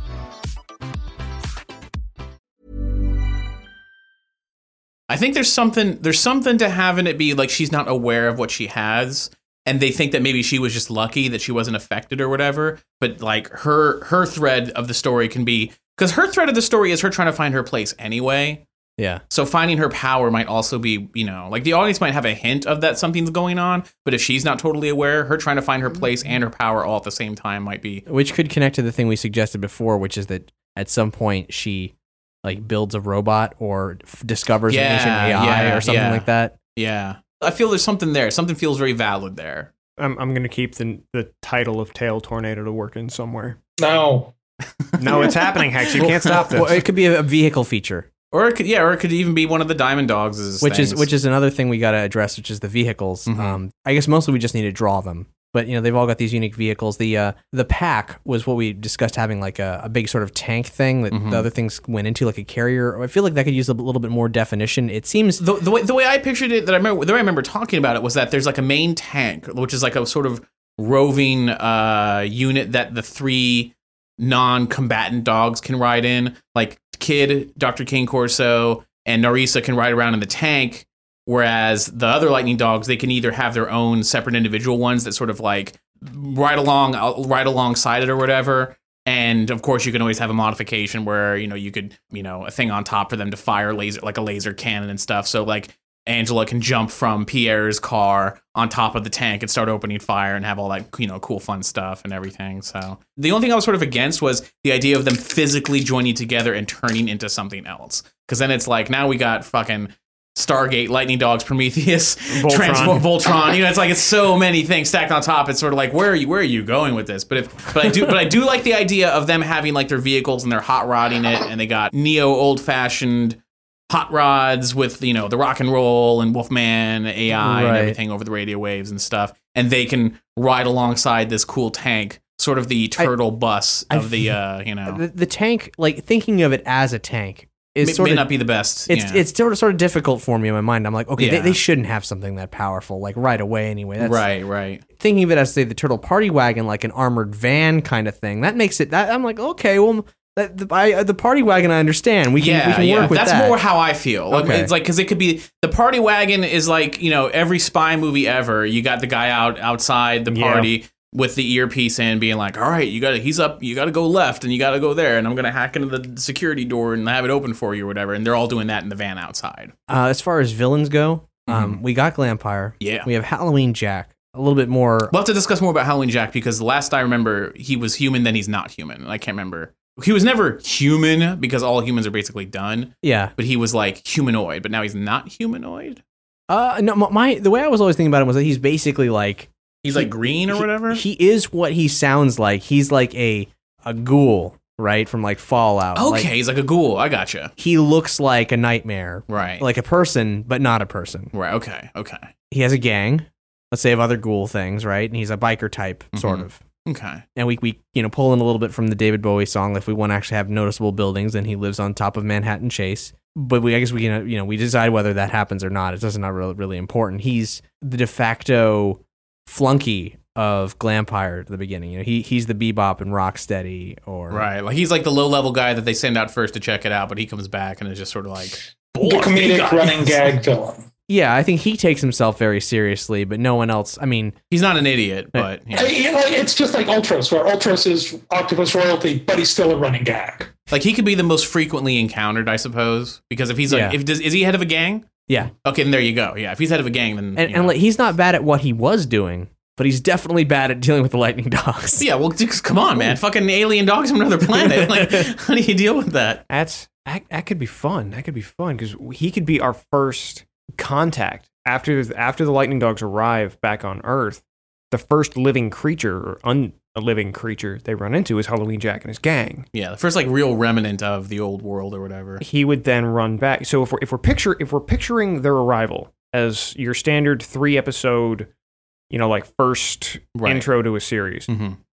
I think there's something there's something to having it be like she's not aware of what she has, and they think that maybe she was just lucky that she wasn't affected or whatever. But like her her thread of the story can be, because her thread of the story is her trying to find her place anyway. Yeah. So finding her power might also be, you know, like the audience might have a hint of that something's going on, but if she's not totally aware, her trying to find her place and her power all at the same time might be. Which could connect to the thing we suggested before, which is that at some point she like builds a robot or f- discovers Yeah, an ancient A I yeah, or something yeah. like that. Yeah. I feel there's something there. Something feels very valid there. I'm I'm gonna keep the the title of Tail Tornado to work in somewhere. No. No, it's happening, Hex. You can't stop this. Well, it could be a, a vehicle feature. Or it could, yeah, or it could even be one of the Diamond Dogs' Which things. is which is another thing we got to address, which is the vehicles. Mhm. Um, I guess mostly we just need to draw them, but you know they've all got these unique vehicles. The uh, the pack was what we discussed, having like a, a big sort of tank thing that Mhm. the other things went into, like a carrier. I feel like that could use a little bit more definition. It seems The, the way the way I pictured it, that I remember, the way I remember talking about it was that there's like a main tank, which is like a sort of roving uh, unit that the three non-combatant dogs can ride in. Like Kid, Doctor King Corso, and Narisa can ride around in the tank, whereas the other Lightning Dogs, they can either have their own separate individual ones that sort of like ride along, ride alongside it or whatever. And of course, you can always have a modification where, you know, you could, you know, a thing on top for them to fire laser, like a laser cannon and stuff. So like Angela can jump from Pierre's car on top of the tank and start opening fire and have all that, you know, cool, fun stuff and everything. So the only thing I was sort of against was the idea of them physically joining together and turning into something else. Because then it's like, now we got fucking Stargate, Lightning Dogs, Prometheus, Voltron. Transpo- Voltron. You know, it's like it's so many things stacked on top. It's sort of like, where are you? Where are you going with this? But if, but I do, but I do like the idea of them having like their vehicles and they're hot rodding it, and they got neo old fashioned hot rods with, you know, the rock and roll and Wolfman A I Right. and everything over the radio waves and stuff, and they can ride alongside this cool tank, sort of the turtle bus I of the, uh, you know, the, the tank. Like thinking of it as a tank is may, sort may of not be the best. It's yeah. it's sort of sort of difficult for me in my mind. I'm like, okay, they, Yeah. they shouldn't have something that powerful, like right away anyway. That's, right, right. Thinking of it as say the Turtle Party Wagon, like an armored van kind of thing, that makes it. That I'm like, okay, well, that, the, I, the Party Wagon, I understand. We can yeah, we can yeah. work with That's that. more how I feel. Like, Okay. It's like, because it could be the party wagon is like, you know, every spy movie ever. You got the guy out outside the Yeah. party with the earpiece in, being like, all right, you got to, he's up, you got to go left and you got to go there, and I'm going to hack into the security door and have it open for you or whatever. And they're all doing that in the van outside. Uh, as far as villains go, um, Mhm. we got Glampire. Yeah. We have Halloween Jack. A little bit more. We'll have to discuss more about Halloween Jack, because the last I remember, he was human, then he's not human. I can't remember. He was never human, because all humans are basically done, Yeah. but he was like humanoid, but now he's not humanoid. Uh, no, my, my the way I was always thinking about him was that he's basically like He's He- like green or he- whatever. He is what he sounds like. He's like a a ghoul, right, from like Fallout. Okay, Like, he's like a ghoul. I gotcha. he looks like a nightmare, Right. like a person, but not a person. right. Okay. Okay. He has a gang, let's say, of other ghoul things, right? And he's a biker type, sort Mhm. of. Okay. And we, we, you know, pull in a little bit from the David Bowie song. If we want to actually have noticeable buildings, then he lives on top of Manhattan Chase. But we, I guess we can, uh, you know, we decide whether that happens or not. It doesn't not really, really important. He's the de facto flunky of Glampire at the beginning. You know, he he's the Bebop and Rocksteady, or Right. Like he's like the low level guy that they send out first to check it out, but he comes back and is just sort of like The "Boy, comedic guys." running gag villain. Yeah, I think he takes himself very seriously, but no one else. I mean, He's not an idiot, but you know. Hey, you know, it's just like Ultros, where Ultros is Octopus royalty, but he's still a running gag. like he could be the most frequently encountered, I suppose, because if he's like, Yeah. if does, is he head of a gang? yeah, Okay, then there you go. Yeah, if he's head of a gang, then and you and know. like, he's not bad at what he was doing, but he's definitely bad at dealing with the Lightning Dogs. yeah. Well, just, come on, man. Fucking alien dogs from another planet. Like, how do you deal with that? That's that, that could be fun. That could be fun because he could be our first contact after after the Lightning Dogs arrive back on Earth. The first living creature or un a living creature they run into is Halloween Jack and his gang. Yeah, the first like real remnant of the old world or whatever. He would then run back. So if we're if we're picture if we're picturing their arrival as your standard three episode, you know, like first Right. intro to a series, Mm-hmm.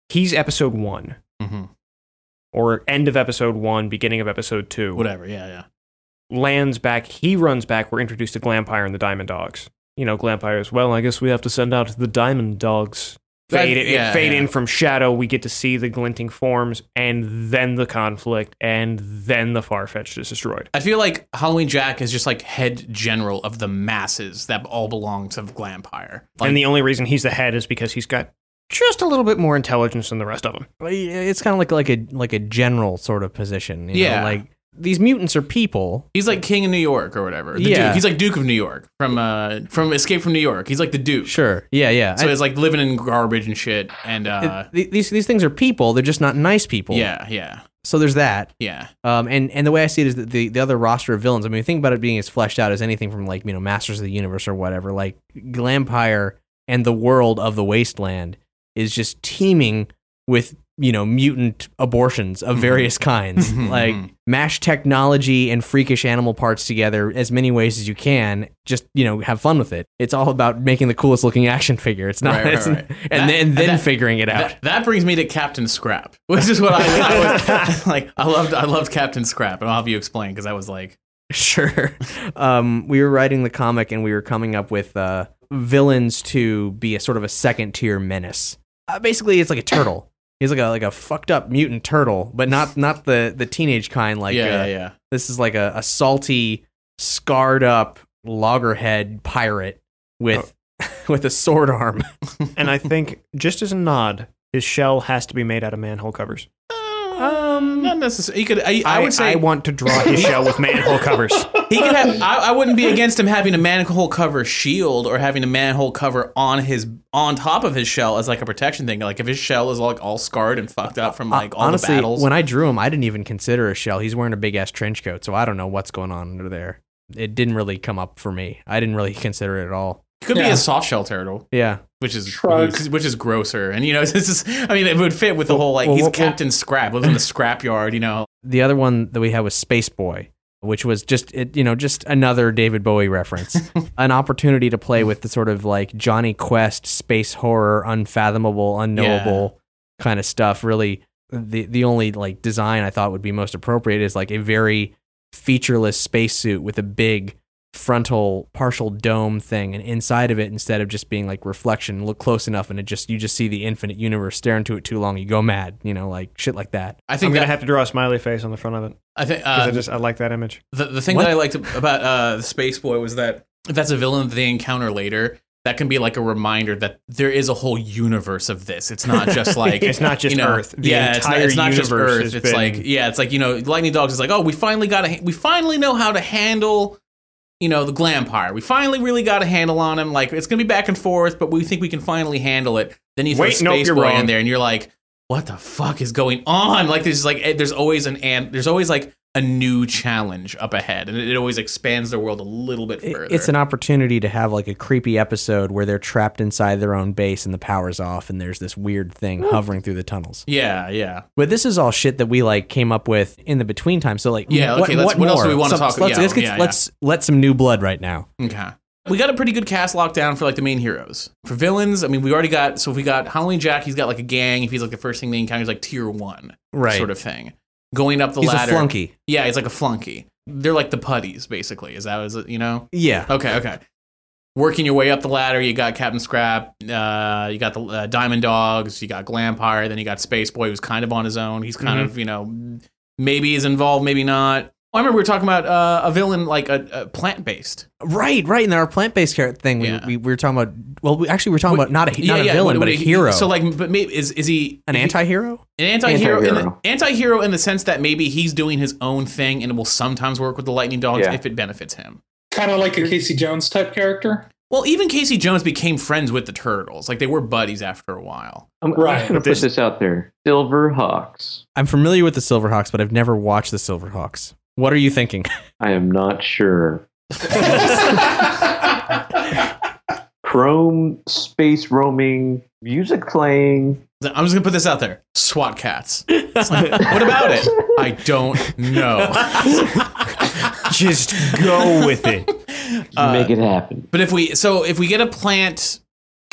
he's episode one. Mm-hmm. Or end of episode one, beginning of episode two. Whatever, yeah, yeah. Lands back, he runs back, we're introduced to Glampire and the Diamond Dogs. You know, Glampire's, well, I guess we have to send out the Diamond Dogs. Fade, That- yeah, it, fade yeah. in from shadow, we get to see the glinting forms, and then the conflict, and then the Farfetch'd is destroyed. I feel like Halloween Jack is just like head general of the masses that all belong to Glampire. Like, And the only reason he's the head is because he's got just a little bit more intelligence than the rest of them. It's kind of like like a like a general sort of position. You Yeah. know? Like these mutants are people. he's like king of New York or whatever. The Yeah. Duke. He's like Duke of New York from uh from Escape from New York. He's like the Duke. Sure. Yeah. Yeah. So I- he's like living in garbage and shit. And uh, th- these these things are people. They're just not nice people. yeah, yeah, So there's that. yeah. Um, and, and the way I see it is that the, the other roster of villains, I mean, think about it being as fleshed out as anything from like, you know, Masters of the Universe or whatever, like Glampire and the world of the Wasteland is just teeming with, you know, mutant abortions of various kinds. Like mash technology and freakish animal parts together as many ways as you can. Just, you know, have fun with it. It's all about making the coolest looking action figure. It's not, Right, right, it's, right. and That- then, then that- figuring it out. That, that brings me to Captain Scrap, which is what I, I was like. I loved I loved Captain Scrap, and I'll have you explain because I was like, Sure. Um, we were writing the comic and we were coming up with uh, villains to be a sort of a second tier menace. Uh, basically, it's like a turtle. He's like a like a fucked up mutant turtle, but not not the, the teenage kind. Like yeah, uh, yeah, yeah. this is like a, a salty, scarred up loggerhead pirate with with a sword arm. And I think, just as a nod, his shell has to be made out of manhole covers. Um, not necessarily. He could. I, I would say I want to draw his shell with manhole covers. he could have. I, I wouldn't be against him having a manhole cover shield or having a manhole cover on his on top of his shell as like a protection thing. Like if his shell is like all scarred and fucked up from like all Honestly, the battles. when I drew him, I didn't even consider a shell. He's wearing a big ass trench coat, so I don't know what's going on under there. It didn't really come up for me. I didn't really consider it at all. It could be Yeah. a soft shell turtle. Yeah. Which is Shrug. which is grosser, and you know, this is. I mean, it would fit with the whole like well, he's well, Captain Scrap, lives in the scrap yard. You know, The other one that we had was Space Boy, which was just it, you know just another David Bowie reference, an opportunity to play with the sort of like Johnny Quest space horror, unfathomable, unknowable kind of stuff. Really, the the only like design I thought would be most appropriate is like a very featureless spacesuit with a big frontal partial dome thing, and inside of it, instead of just being like reflection, look close enough and it just you just see the infinite universe. Stare into it too long, you go mad. You know, like shit like that. I I'm think gonna that have to draw a smiley face on the front of it I think because uh, I just I like that image. the the thing What? that I liked about uh, the Space Boy was that if that's a villain that they encounter later, that can be like a reminder that there is a whole universe of this. It's not just like It's not just you know, Earth. The yeah, it's not, entire it's not just universe Earth. has It's been- like yeah, it's like you know, Lightning Dogs is like, oh, we finally got to we finally know how to handle. You know, the Glampire. We finally really got a handle on him. Like, it's going to be back and forth, but we think we can finally handle it. Then you throw Wait, nope, Space you're Boy wrong. in there, and you're like, what the fuck is going on? Like, there's like, eh, there's always an, and there's always like a new challenge up ahead, and it, it always expands their world a little bit It- further. It's an opportunity to have like a creepy episode where they're trapped inside their own base and the power's off and there's this weird thing hovering through the tunnels. yeah, yeah. But this is all shit that we like came up with in the between time. So like, Yeah, what, okay, let's- what, what else more? do we wanna Some- talk- Let's, yeah, let's, get, yeah, let's let some new blood right now. Okay. We got a pretty good cast locked down for like the main heroes. For villains, I mean, we already got, so if we got Halloween Jack, he's got like a gang. If he's like the first thing they encounter, he's like tier one Right. sort of thing. Going up the He's ladder. a flunky. Yeah, he's like a flunky. They're like the putties, basically. Is that, is it, you know? Yeah. Okay, okay. Working your way up the ladder, you got Captain Scrap, uh, you got the uh, Diamond Dogs, you got Glampire, then you got Space Boy, who's kind of on his own. He's kind Mhm. of, you know, maybe he's involved, maybe not. I remember we were talking about uh, a villain like a, a plant-based. Right, right. And our plant-based character thing, we, Yeah. we, we were talking about, well, we, actually we were talking about not a, not a villain, what- but a what- hero. So like, but maybe is is he An is he- anti-hero? An anti-hero, in the, Anti-hero. anti-hero in the sense that maybe he's doing his own thing and it will sometimes work with the Lightning Dogs Yeah. if it benefits him. Kind of like a Casey Jones type character. Well, even Casey Jones became friends with the Turtles. Like they were buddies after a while. I'm, Right. I'm just going to This- put this out there. Silverhawks. I'm familiar with the Silverhawks, but I've never watched the Silverhawks. What are you thinking? I am not sure. Chrome, space roaming, music playing. I'm just gonna put this out there: SWAT cats. It's like, what about it? I don't know. Just go with it. Uh, Make it happen. But if we so if we get a plant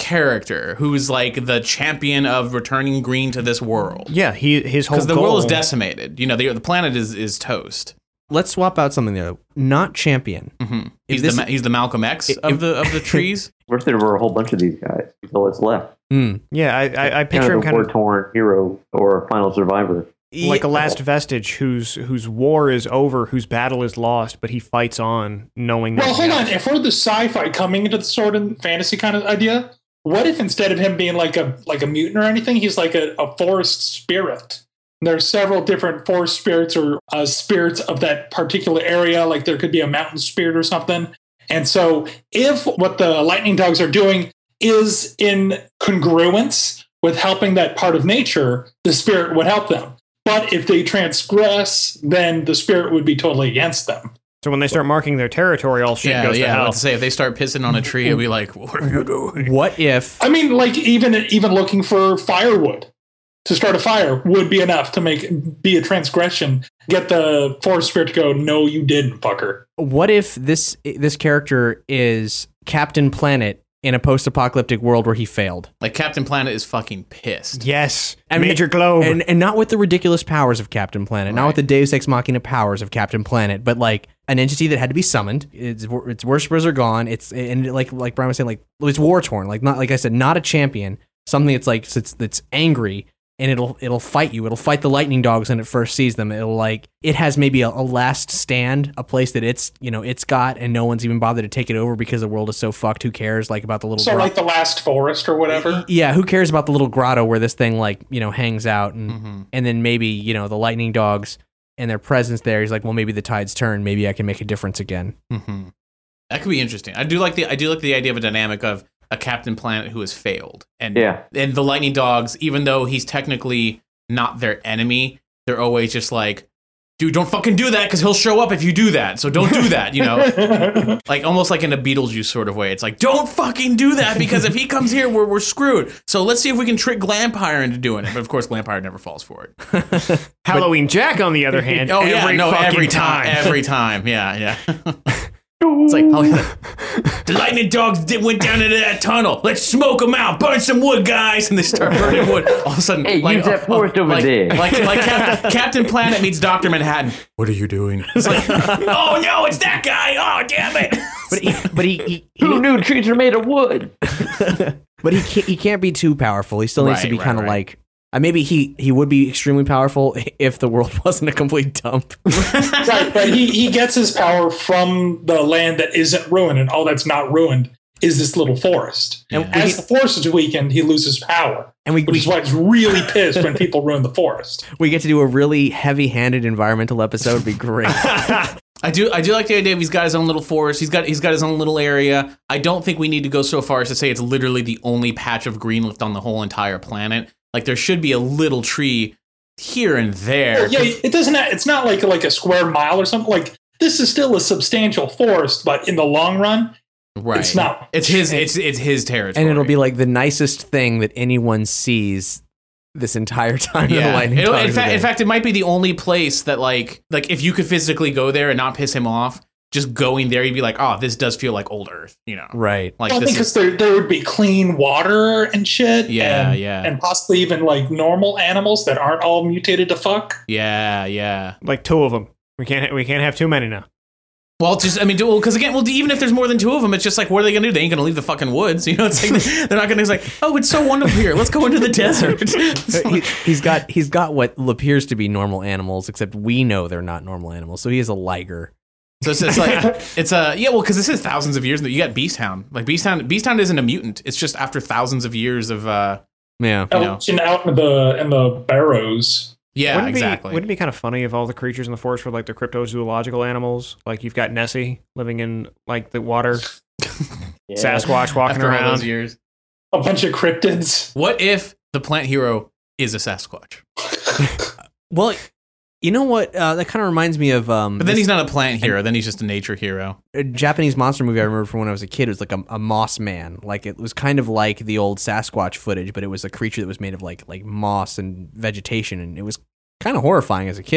character who's like the champion of returning green to this world. Yeah, he his whole Because the goal, world is decimated. You know, the, the planet is, is toast. Let's swap out something there. Not champion. Mm-hmm. If He's, this- the, Ma- he's the Malcolm X if- of the of the trees. What if there were a whole bunch of these guys until it's left? Mm. Yeah, I, I, I picture Kind him of a kind of war-torn hero or final survivor. like a last vestige whose whose war is over, whose battle is lost, but he fights on, knowing that. Well, hold on. If we're the sci-fi coming into the sword and fantasy kind of idea, what if instead of him being like a like a mutant or anything, he's like a, a forest spirit? There are several different forest spirits or uh, spirits of that particular area. Like there could be a mountain spirit or something. And so, if what the lightning dogs are doing is in congruence with helping that part of nature, the spirit would help them. But if they transgress, then the spirit would be totally against them. So when they start marking their territory, all shit yeah, goes to yeah. hell. Let's say if they start pissing on a tree, it'll be like, what are you doing? What if? I mean, like even even looking for firewood to start a fire would be enough to make be a transgression. Get the forest spirit to go, no, you didn't, fucker. What if this this character is Captain Planet in a post-apocalyptic world where he failed? Like Captain Planet is fucking pissed. Yes, I mean, Major Globe. and and not with the ridiculous powers of Captain Planet, not Right. with the Deus Ex Machina powers of Captain Planet, but like an entity that had to be summoned. Its its worshippers are gone. It's and like like Brian was saying, like it's war torn. Like not like I said, not a champion. Something that's like it's that's angry. And it'll it'll fight you. It'll fight the lightning dogs when it first sees them. It'll like it has maybe a, a last stand, a place that it's you know it's got, and no one's even bothered to take it over because the world is so fucked. Who cares? Like about the little So grotto. like the last forest or whatever. Yeah, who cares about the little grotto where this thing like you know hangs out, and Mm-hmm. and then maybe you know the lightning dogs and their presence there. He's like, well, maybe the tides turn. Maybe I can make a difference again. Mm-hmm. That could be interesting. I do like the I do like the idea of a dynamic of a Captain Planet who has failed, and Yeah. and the lightning dogs, even though he's technically not their enemy, they're always just like, dude, don't fucking do that because he'll show up if you do that. So don't do that, you know? Like almost like in a Beetlejuice sort of way. It's like, don't fucking do that because if he comes here, we're, we're screwed. So let's see if we can trick Glampire into doing it. But of course, Glampire never falls for it. Halloween Jack, on the other hand, Oh, every yeah, no, fucking every time. time. Every time, yeah, yeah. It's like, oh, yeah. The lightning dogs did, went down into that tunnel. Let's smoke them out. Burn some wood, guys. And they start burning wood. All of a sudden, Hey, like, use that oh, forest over like, there. Like, like Captain, Captain Planet meets Doctor Manhattan. What are you doing? It's like, oh no, it's that guy. Oh, damn it. But he, but he, he, he Who knew trees are made of wood? but he can't, he can't be too powerful. He still needs to Right, be right, kind of right. like. Uh, maybe he, he would be extremely powerful if the world wasn't a complete dump. Right, but he, he gets his power from the land that isn't ruined, and all that's not ruined is this little forest. And And as the forest is weakened, he loses power. And we, Which we is why he's really pissed when people ruin the forest. we get to do a really heavy-handed environmental episode. It'd be great. I do I do like the idea of he's got his own little forest. He's got he's got his own little area. I don't think we need to go so far as to say it's literally the only patch of green left on the whole entire planet. Like there should be a little tree here and there. Well, yeah, it doesn't. It's not like like a square mile or something. Like this is still a substantial forest, but in the long run, Right. it's not. It's his it's it's his territory. And it'll be like the nicest thing that anyone sees this entire time. of the Yeah. lightning It'll- in dogs fact, are in there. fact, it might be the only place that like like if you could physically go there and not piss him off, just going there, you'd be like, oh, this does feel like old Earth, you know? right. Like Well, this because is, there there would be clean water and shit. Yeah, and, yeah. and possibly even like normal animals that aren't all mutated to fuck. yeah, yeah. Like two of them. We can't. We can't have too many now. Well, just I mean, well, because again, well, even if there's more than two of them, it's just like, what are they gonna do? They ain't gonna leave the fucking woods, you know? It's like they're not gonna. It's like, oh, it's so wonderful here. Let's go into the desert. It's he, he's got he's got what appears to be normal animals, except we know they're not normal animals. So he is a liger. So it's, it's like it's a yeah, well, because this is thousands of years. You got Beasthound. Like Beasthound, Beasthound isn't a mutant. It's just after thousands of years of uh, Yeah. You know. Out, in, out in the in the barrows. yeah, wouldn't it exactly. Be, wouldn't it be kind of funny if all the creatures in the forest were like the cryptozoological animals? Like you've got Nessie living in like the water, Yeah. Sasquatch walking after all around. those years. A bunch of cryptids. What if the plant hero is a Sasquatch? Well, you know what? Uh, that kind of reminds me of um, But then this- he's not a plant hero. Then he's just a nature hero. a Japanese monster movie I remember from when I was a kid. It was like a, a moss man. Like it was kind of like the old Sasquatch footage, but it was a creature that was made of like like moss and vegetation, and it was kind of horrifying as a kid.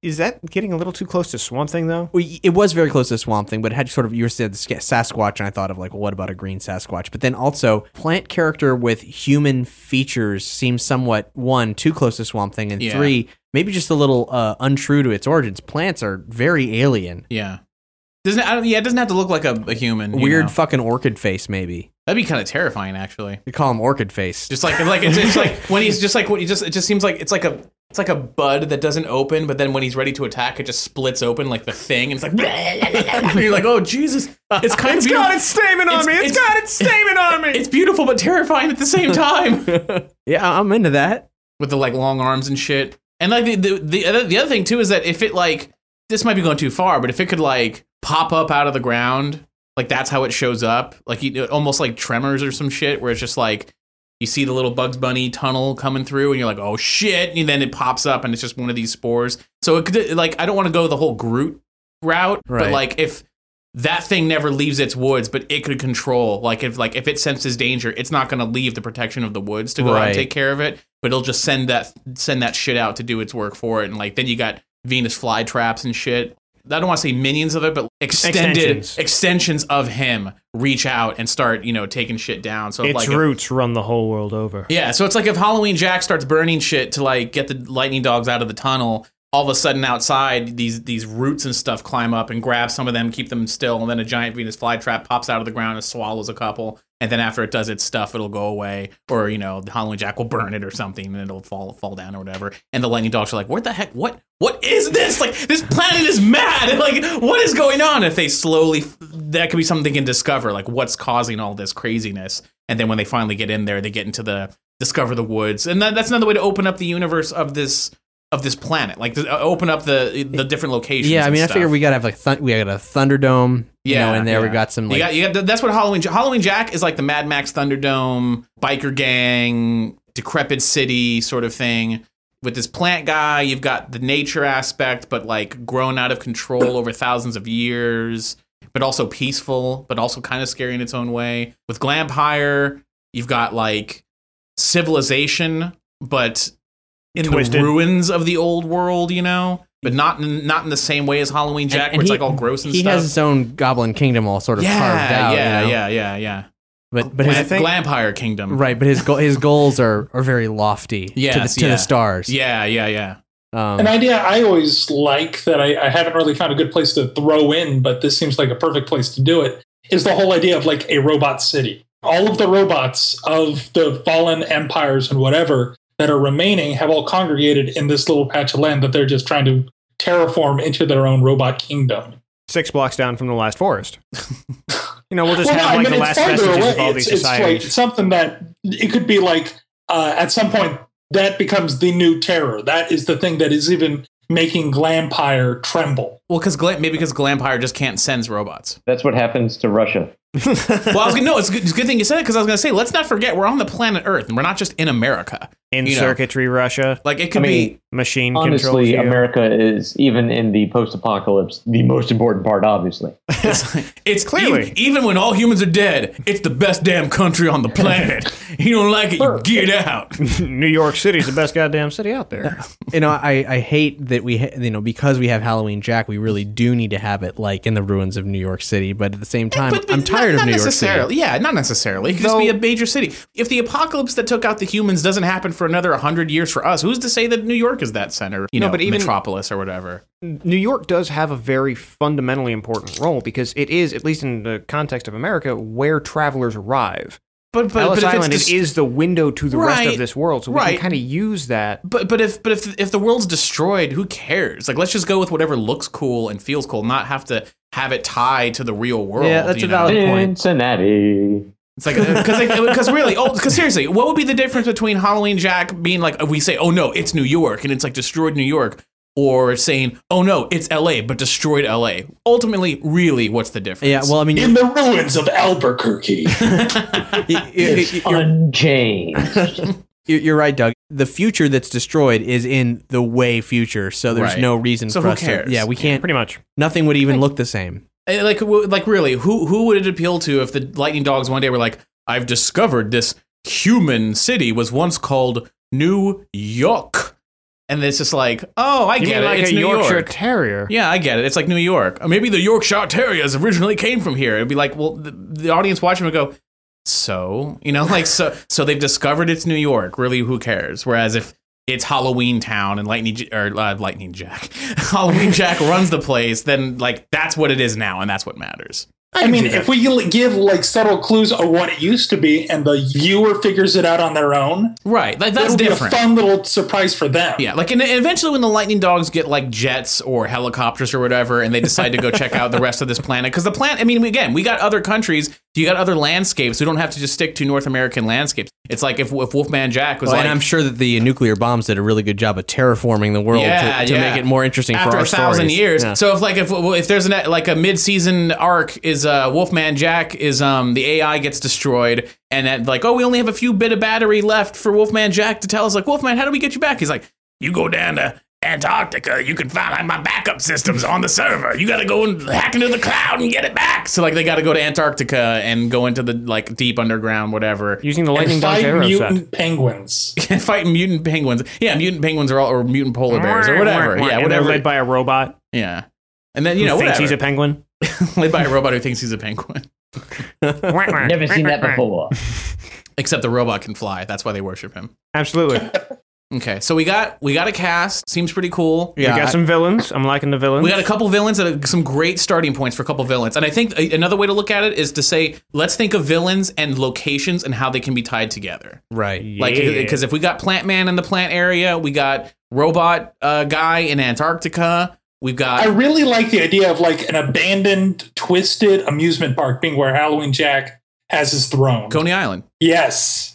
Is that getting a little too close to Swamp Thing, though? Well, it was very close to Swamp Thing, but it had sort of, you said Sasquatch, and I thought of like, well, what about a green Sasquatch? But then also, plant character with human features seems somewhat, one, too close to Swamp Thing, and Yeah. three, maybe just a little uh, untrue to its origins. Plants are very alien. Yeah. Doesn't I don't, yeah, it doesn't have to look like a, a human. you Weird know? fucking orchid face, maybe. That'd be kind of terrifying, actually. We call him orchid face. Just like like it's, it's like when he's just like when he just it just seems like it's like a it's like a bud that doesn't open, but then when he's ready to attack, it just splits open like the thing, and it's like and you're like, oh Jesus, it's kind It's of got beautiful. its stamen on It's- me! It's it's- got its stamen on me! It's beautiful but terrifying at the same time. Yeah, I'm into that. With the like long arms and shit. And like the the the other, the other thing too is that if it like this might be going too far, but if it could like pop up out of the ground, like that's how it shows up, like you, almost like Tremors or some shit, where it's just like you see the little Bugs Bunny tunnel coming through, and you're like, oh shit, and then it pops up, and it's just one of these spores. So it could like I don't want to go the whole Groot route, Right. but like if that thing never leaves its woods, but it could control. Like if like if it senses danger, it's not going to leave the protection of the woods to go out Right. and take care of it, but it'll just send that send that shit out to do its work for it. And like then you got Venus flytraps and shit. I don't want to say minions of it, but extended Extensions. extensions of him reach out and start, you know, taking shit down. So Its like roots run the whole world over. yeah, so it's like if Halloween Jack starts burning shit to like get the lightning dogs out of the tunnel, all of a sudden outside these these roots and stuff climb up and grab some of them, keep them still, and then a giant Venus flytrap pops out of the ground and swallows a couple, and then after it does its stuff, it'll go away, or you know, the Halloween Jack will burn it or something, and it'll fall fall down or whatever. And the lightning dogs are like, "What the heck? What what is this? Like this planet is mad! Like what is going on?" If they slowly, that could be something they can discover, like what's causing all this craziness. And then when they finally get in there, they get into the discover the woods, and that, that's another way to open up the universe of this. Of this planet, like to open up the the different locations. Yeah, I and mean, I stuff. figure we gotta have like thun- we got a Thunderdome, you know, in there. We yeah. got some You like got, you got that's what Halloween Halloween Jack is like, the Mad Max Thunderdome biker gang, decrepit city sort of thing. With this plant guy, you've got the nature aspect, but like grown out of control over thousands of years, but also peaceful, but also kind of scary in its own way. With Glampire, you've got like civilization, but in Twisted. the ruins of the old world, you know, but not in, not in the same way as Halloween Jack, and where it's he- like all gross and he stuff. has his own Goblin Kingdom all sort of yeah, carved out. yeah, you know? yeah, yeah, yeah. But but Glam- his Glampire Kingdom, right, but his go- his goals are, are very lofty to, the, Yes, to yeah. the stars. Yeah, yeah, yeah. Um, An idea I always like that I, I haven't really found a good place to throw in, but this seems like a perfect place to do it, is the whole idea of like a robot city. All of the robots of the fallen empires and whatever that are remaining have all congregated in this little patch of land that they're just trying to terraform into their own robot kingdom. Six blocks down from the last forest. You know, we'll just Well, have I like mean, the it's last farther vestiges away. of all It's, these it's like societies. something that it could be like uh, at some point that becomes the new terror. That is the thing that is even making Glampire tremble. Well, because Glam- maybe because Glampire just can't sense robots. That's what happens to Russia. Well, I was gonna no, it's a good, it's a good thing you said it, because I was gonna say, let's not forget we're on the planet Earth and we're not just in America. In you know. circuitry Russia, Like it could I mean, be. machine controls Honestly, you. America is, even in the post-apocalypse, the most important part, obviously. It's, it's Clearly. even, even when all humans are dead, it's the best damn country on the planet. You don't like it, you get out. New York City's the best goddamn city out there. you know, I, I hate that we, ha- you know, because we have Halloween Jack, we really do need to have it like in the ruins of New York City. But at the same time, But- but I'm tired not, of New not York necessarily. City. Yeah, not necessarily. It could just be a major city. If the apocalypse that took out the humans doesn't happen for another one hundred years for us, who's to say that New York is that center, you No, know, but even- metropolis or whatever? New York does have a very fundamentally important role because it is, at least in the context of America, where travelers arrive. But but, Ellis but if Island it's it is the window to the rest Right, of this world, so we right. can kind of use that. But but if but if if the world's destroyed, who cares? Like, let's just go with whatever looks cool and feels cool, not have to have it tied to the real world. Yeah, that's you a know? valid point. Cincinnati. It's like because because really, oh, because seriously, what would be the difference between Halloween Jack being like, we say, oh no, it's New York, and it's like destroyed New York, or saying, oh no, it's L A, but destroyed L A? Ultimately, really, what's the difference? Yeah, well, I mean, In the ruins of Albuquerque. you, you, you're, Unchanged. you're, you're right, Doug. The future that's destroyed is in the way future, so there's Right. no reason So for who us cares? to. Yeah, we can't. Pretty much. Nothing would even look the same. Eh, like w- like really, who who would it appeal to if the Lightning Dogs one day were like, I've discovered this human city was once called New York, And it's just like, oh, I You get mean it. like it's a New Yorkshire York. Terrier? Yeah, I get it. It's like New York. Or maybe the Yorkshire Terriers originally came from here. It'd be like, well, the, the audience watching would go, so? You know, like, so So they've discovered it's New York. Really, who cares? Whereas if it's Halloween Town and Lightning, J- or uh, Lightning Jack, Halloween Jack runs the place, then, like, that's what it is now, and that's what matters. I mean, if we give like subtle clues of what it used to be, and the viewer figures it out on their own, right? Like that's it'll different. Be a fun little surprise for them. Yeah, like and eventually when the Lightning Dogs get like jets or helicopters or whatever, and they decide to go check out the rest of this planet, because the planet. I mean, again, we got other countries. You got other landscapes. We don't have to just stick to North American landscapes. It's like if, if Wolfman Jack was well, like, and I'm sure that the nuclear bombs did a really good job of terraforming the world yeah, to, to yeah. make it more interesting after for our a thousand stories. years. Yeah. So if like if if there's an like a mid-season arc is uh, Wolfman Jack is um the A I gets destroyed, and that like oh we only have a few bit of battery left for Wolfman Jack to tell us like Wolfman, how do we get you back? He's like, you go down to Antarctica, you can find my backup systems on the server. You got to go and hack into the cloud and get it back. So like they got to go to Antarctica and go into the like deep underground, whatever, using the Lightning and Dog fight arrow mutant set. penguins. fighting mutant penguins. Yeah, mutant penguins are all or mutant polar bears or whatever. Yeah, And whatever. they're led by a robot. Yeah, and then you who know thinks whatever. he's a penguin. led by a robot who thinks he's a penguin. Never seen that before. Except the robot can fly. That's why they worship him. Absolutely. Okay, so we got we got a cast. Seems pretty cool. We got some villains. I'm liking the villains. We got a couple villains and some great starting points for a couple villains. And I think a- another way to look at it is to say, let's think of villains and locations and how they can be tied together. Right. Like, because if we got Plant Man in the plant area, we got Robot uh, Guy in Antarctica. We've got. I really like the idea of like an abandoned, twisted amusement park being where Halloween Jack has his throne. Coney Island. Yes.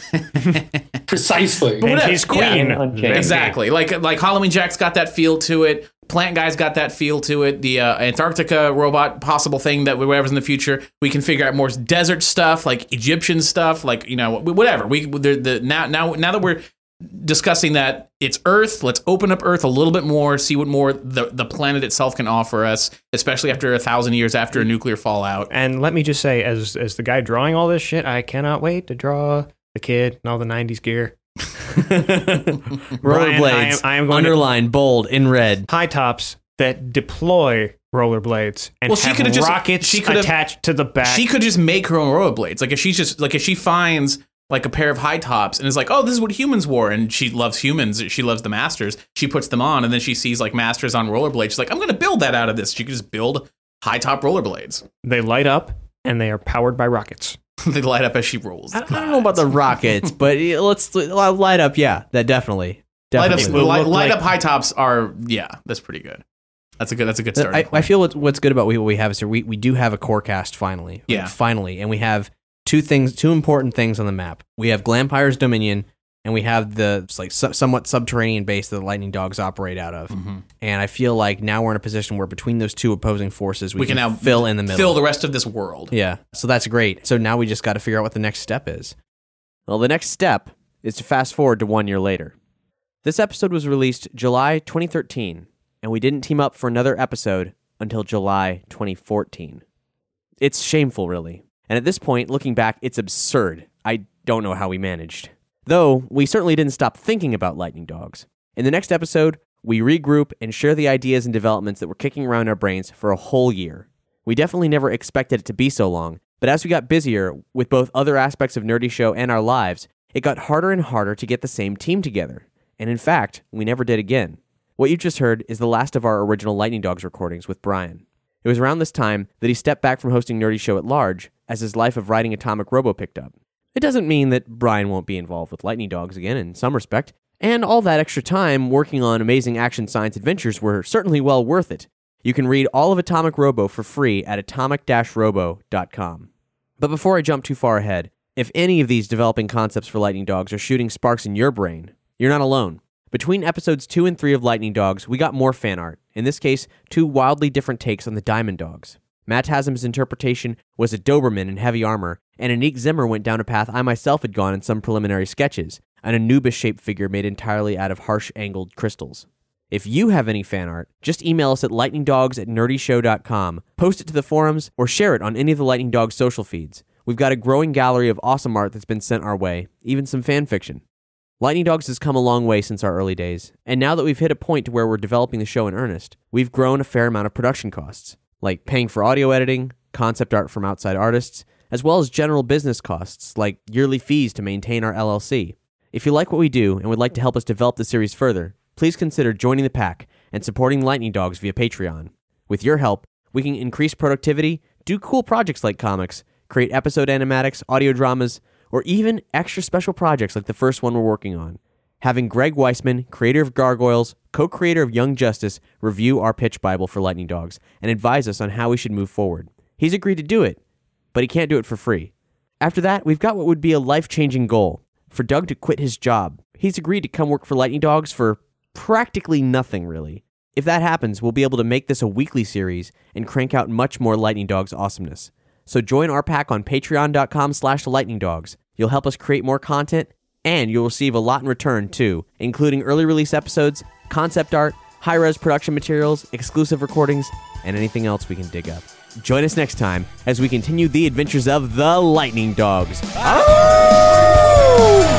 Precisely. But and whatever, his queen. yeah. Unchanged. Exactly. Like like Halloween Jack's got that feel to it. Plant Guy's got that feel to it. The uh, Antarctica robot possible thing that whatever's in the future, we can figure out more desert stuff, like Egyptian stuff, like you know whatever. We the, the now now now that we're discussing that it's Earth, let's open up Earth a little bit more, see what more the the planet itself can offer us, especially after a thousand years after a nuclear fallout. And let me just say, as as the guy drawing all this shit, I cannot wait to draw the kid and all the nineties gear. Rollerblades, Brian, I am, I am going underlined, bold, in red. to high tops that deploy rollerblades and Well, she have could've just- rockets she could've- attached to the back. She could just make her own rollerblades. Like if she's just like if she finds like a pair of high tops and is like, oh, this is what humans wore, and she loves humans, she loves the Masters. She puts them on, and then she sees like Masters on rollerblades. She's like, I'm going to build that out of this. She could just build high top rollerblades. They light up and they are powered by rockets. They light up as she rolls. I, I don't know about the rockets, but yeah, let's light up. Yeah, that definitely. Light up, definitely. light, look light like- up high tops are yeah, that's pretty good. That's a good. That's a good starting I, point. I feel what's, what's good about what we have is here, we, we do have a core cast finally. Yeah. Finally. And we have two things, two important things on the map. We have Glampire's Dominion, and we have the it's like su- somewhat subterranean base that the Lightning Dogs operate out of. Mhm. And I feel like now we're in a position where between those two opposing forces, we, we can now fill in the middle. fill the rest of this world. Yeah. So that's great. So now we just got to figure out what the next step is. Well, the next step is to fast forward to one year later. This episode was released July twenty thirteen, and we didn't team up for another episode until July twenty fourteen. It's shameful, really. And at this point, looking back, it's absurd. I don't know how we managed. Though, we certainly didn't stop thinking about Lightning Dogs. In the next episode, we regroup and share the ideas and developments that were kicking around our brains for a whole year. We definitely never expected it to be so long, but as we got busier with both other aspects of Nerdy Show and our lives, it got harder and harder to get the same team together. And in fact, we never did again. What you just heard is the last of our original Lightning Dogs recordings with Brian. It was around this time that he stepped back from hosting Nerdy Show at large as his life of writing Atomic Robo picked up. It doesn't mean that Brian won't be involved with Lightning Dogs again in some respect, and all that extra time working on amazing action science adventures were certainly well worth it. You can read all of Atomic Robo for free at atomic dash robo dot com. But before I jump too far ahead, if any of these developing concepts for Lightning Dogs are shooting sparks in your brain, you're not alone. Between episodes two and three of Lightning Dogs, we got more fan art. In this case, two wildly different takes on the Diamond Dogs. Matt Hasm's interpretation was a Doberman in heavy armor, and Anik Zimmer went down a path I myself had gone in some preliminary sketches, an Anubis-shaped figure made entirely out of harsh angled crystals. If you have any fan art, just email us at lightningdogs at nerdy show dot com, post it to the forums, or share it on any of the Lightning Dogs social feeds. We've got a growing gallery of awesome art that's been sent our way, even some fan fiction. Lightning Dogs has come a long way since our early days, and now that we've hit a point to where we're developing the show in earnest, we've grown a fair amount of production costs, like paying for audio editing, concept art from outside artists, as well as general business costs, like yearly fees to maintain our L L C. If you like what we do and would like to help us develop the series further, please consider joining the pack and supporting Lightning Dogs via Patreon. With your help, we can increase productivity, do cool projects like comics, create episode animatics, audio dramas, or even extra special projects like the first one we're working on. Having Greg Weisman, creator of Gargoyles, co-creator of Young Justice, review our pitch Bible for Lightning Dogs and advise us on how we should move forward. He's agreed to do it, but he can't do it for free. After that, we've got what would be a life-changing goal, for Doug to quit his job. He's agreed to come work for Lightning Dogs for practically nothing, really. If that happens, we'll be able to make this a weekly series and crank out much more Lightning Dogs awesomeness. So join our pack on patreon.com slash lightning dogs. You'll help us create more content, and you'll receive a lot in return, too, including early release episodes, concept art, high-res production materials, exclusive recordings, and anything else we can dig up. Join us next time as we continue the adventures of the Lightning Dogs. Oh!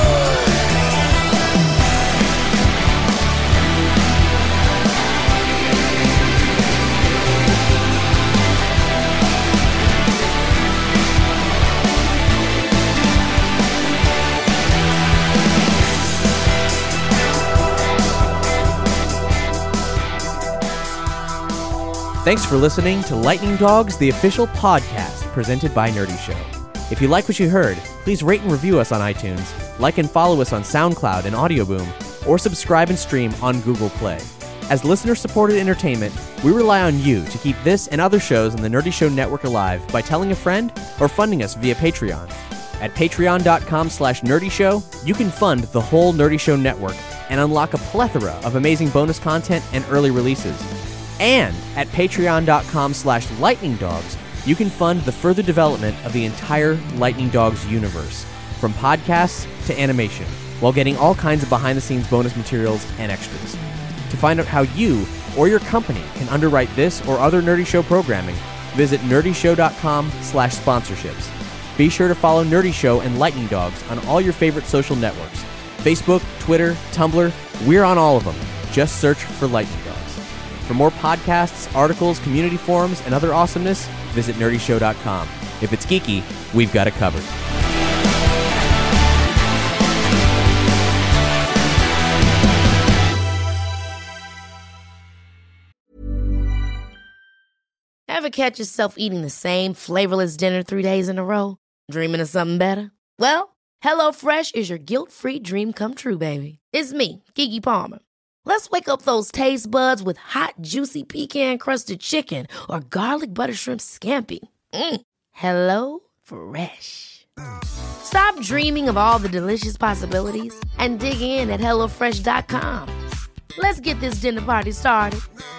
Thanks for listening to Lightning Dogs, the official podcast presented by Nerdy Show. If you like what you heard, please rate and review us on iTunes, like and follow us on SoundCloud and Audioboom, or subscribe and stream on Google Play. As listener-supported entertainment, we rely on you to keep this and other shows on the Nerdy Show network alive by telling a friend or funding us via Patreon. At patreon.com slash nerdy show, you can fund the whole Nerdy Show network and unlock a plethora of amazing bonus content and early releases. And at patreon.com slash lightning dogs, you can fund the further development of the entire Lightning Dogs universe, from podcasts to animation, while getting all kinds of behind-the-scenes bonus materials and extras. To find out how you or your company can underwrite this or other Nerdy Show programming, visit nerdyshow.com slash sponsorships. Be sure to follow Nerdy Show and Lightning Dogs on all your favorite social networks. Facebook, Twitter, Tumblr, we're on all of them. Just search for Lightning Dogs. For more podcasts, articles, community forums, and other awesomeness, visit nerdy show dot com. If it's geeky, we've got it covered. Ever catch yourself eating the same flavorless dinner three days in a row? Dreaming of something better? Well, HelloFresh is your guilt-free dream come true, baby. It's me, Keke Palmer. Let's wake up those taste buds with hot, juicy pecan-crusted chicken or garlic butter shrimp scampi. Mm. Hello Fresh. Stop dreaming of all the delicious possibilities and dig in at hello fresh dot com. Let's get this dinner party started.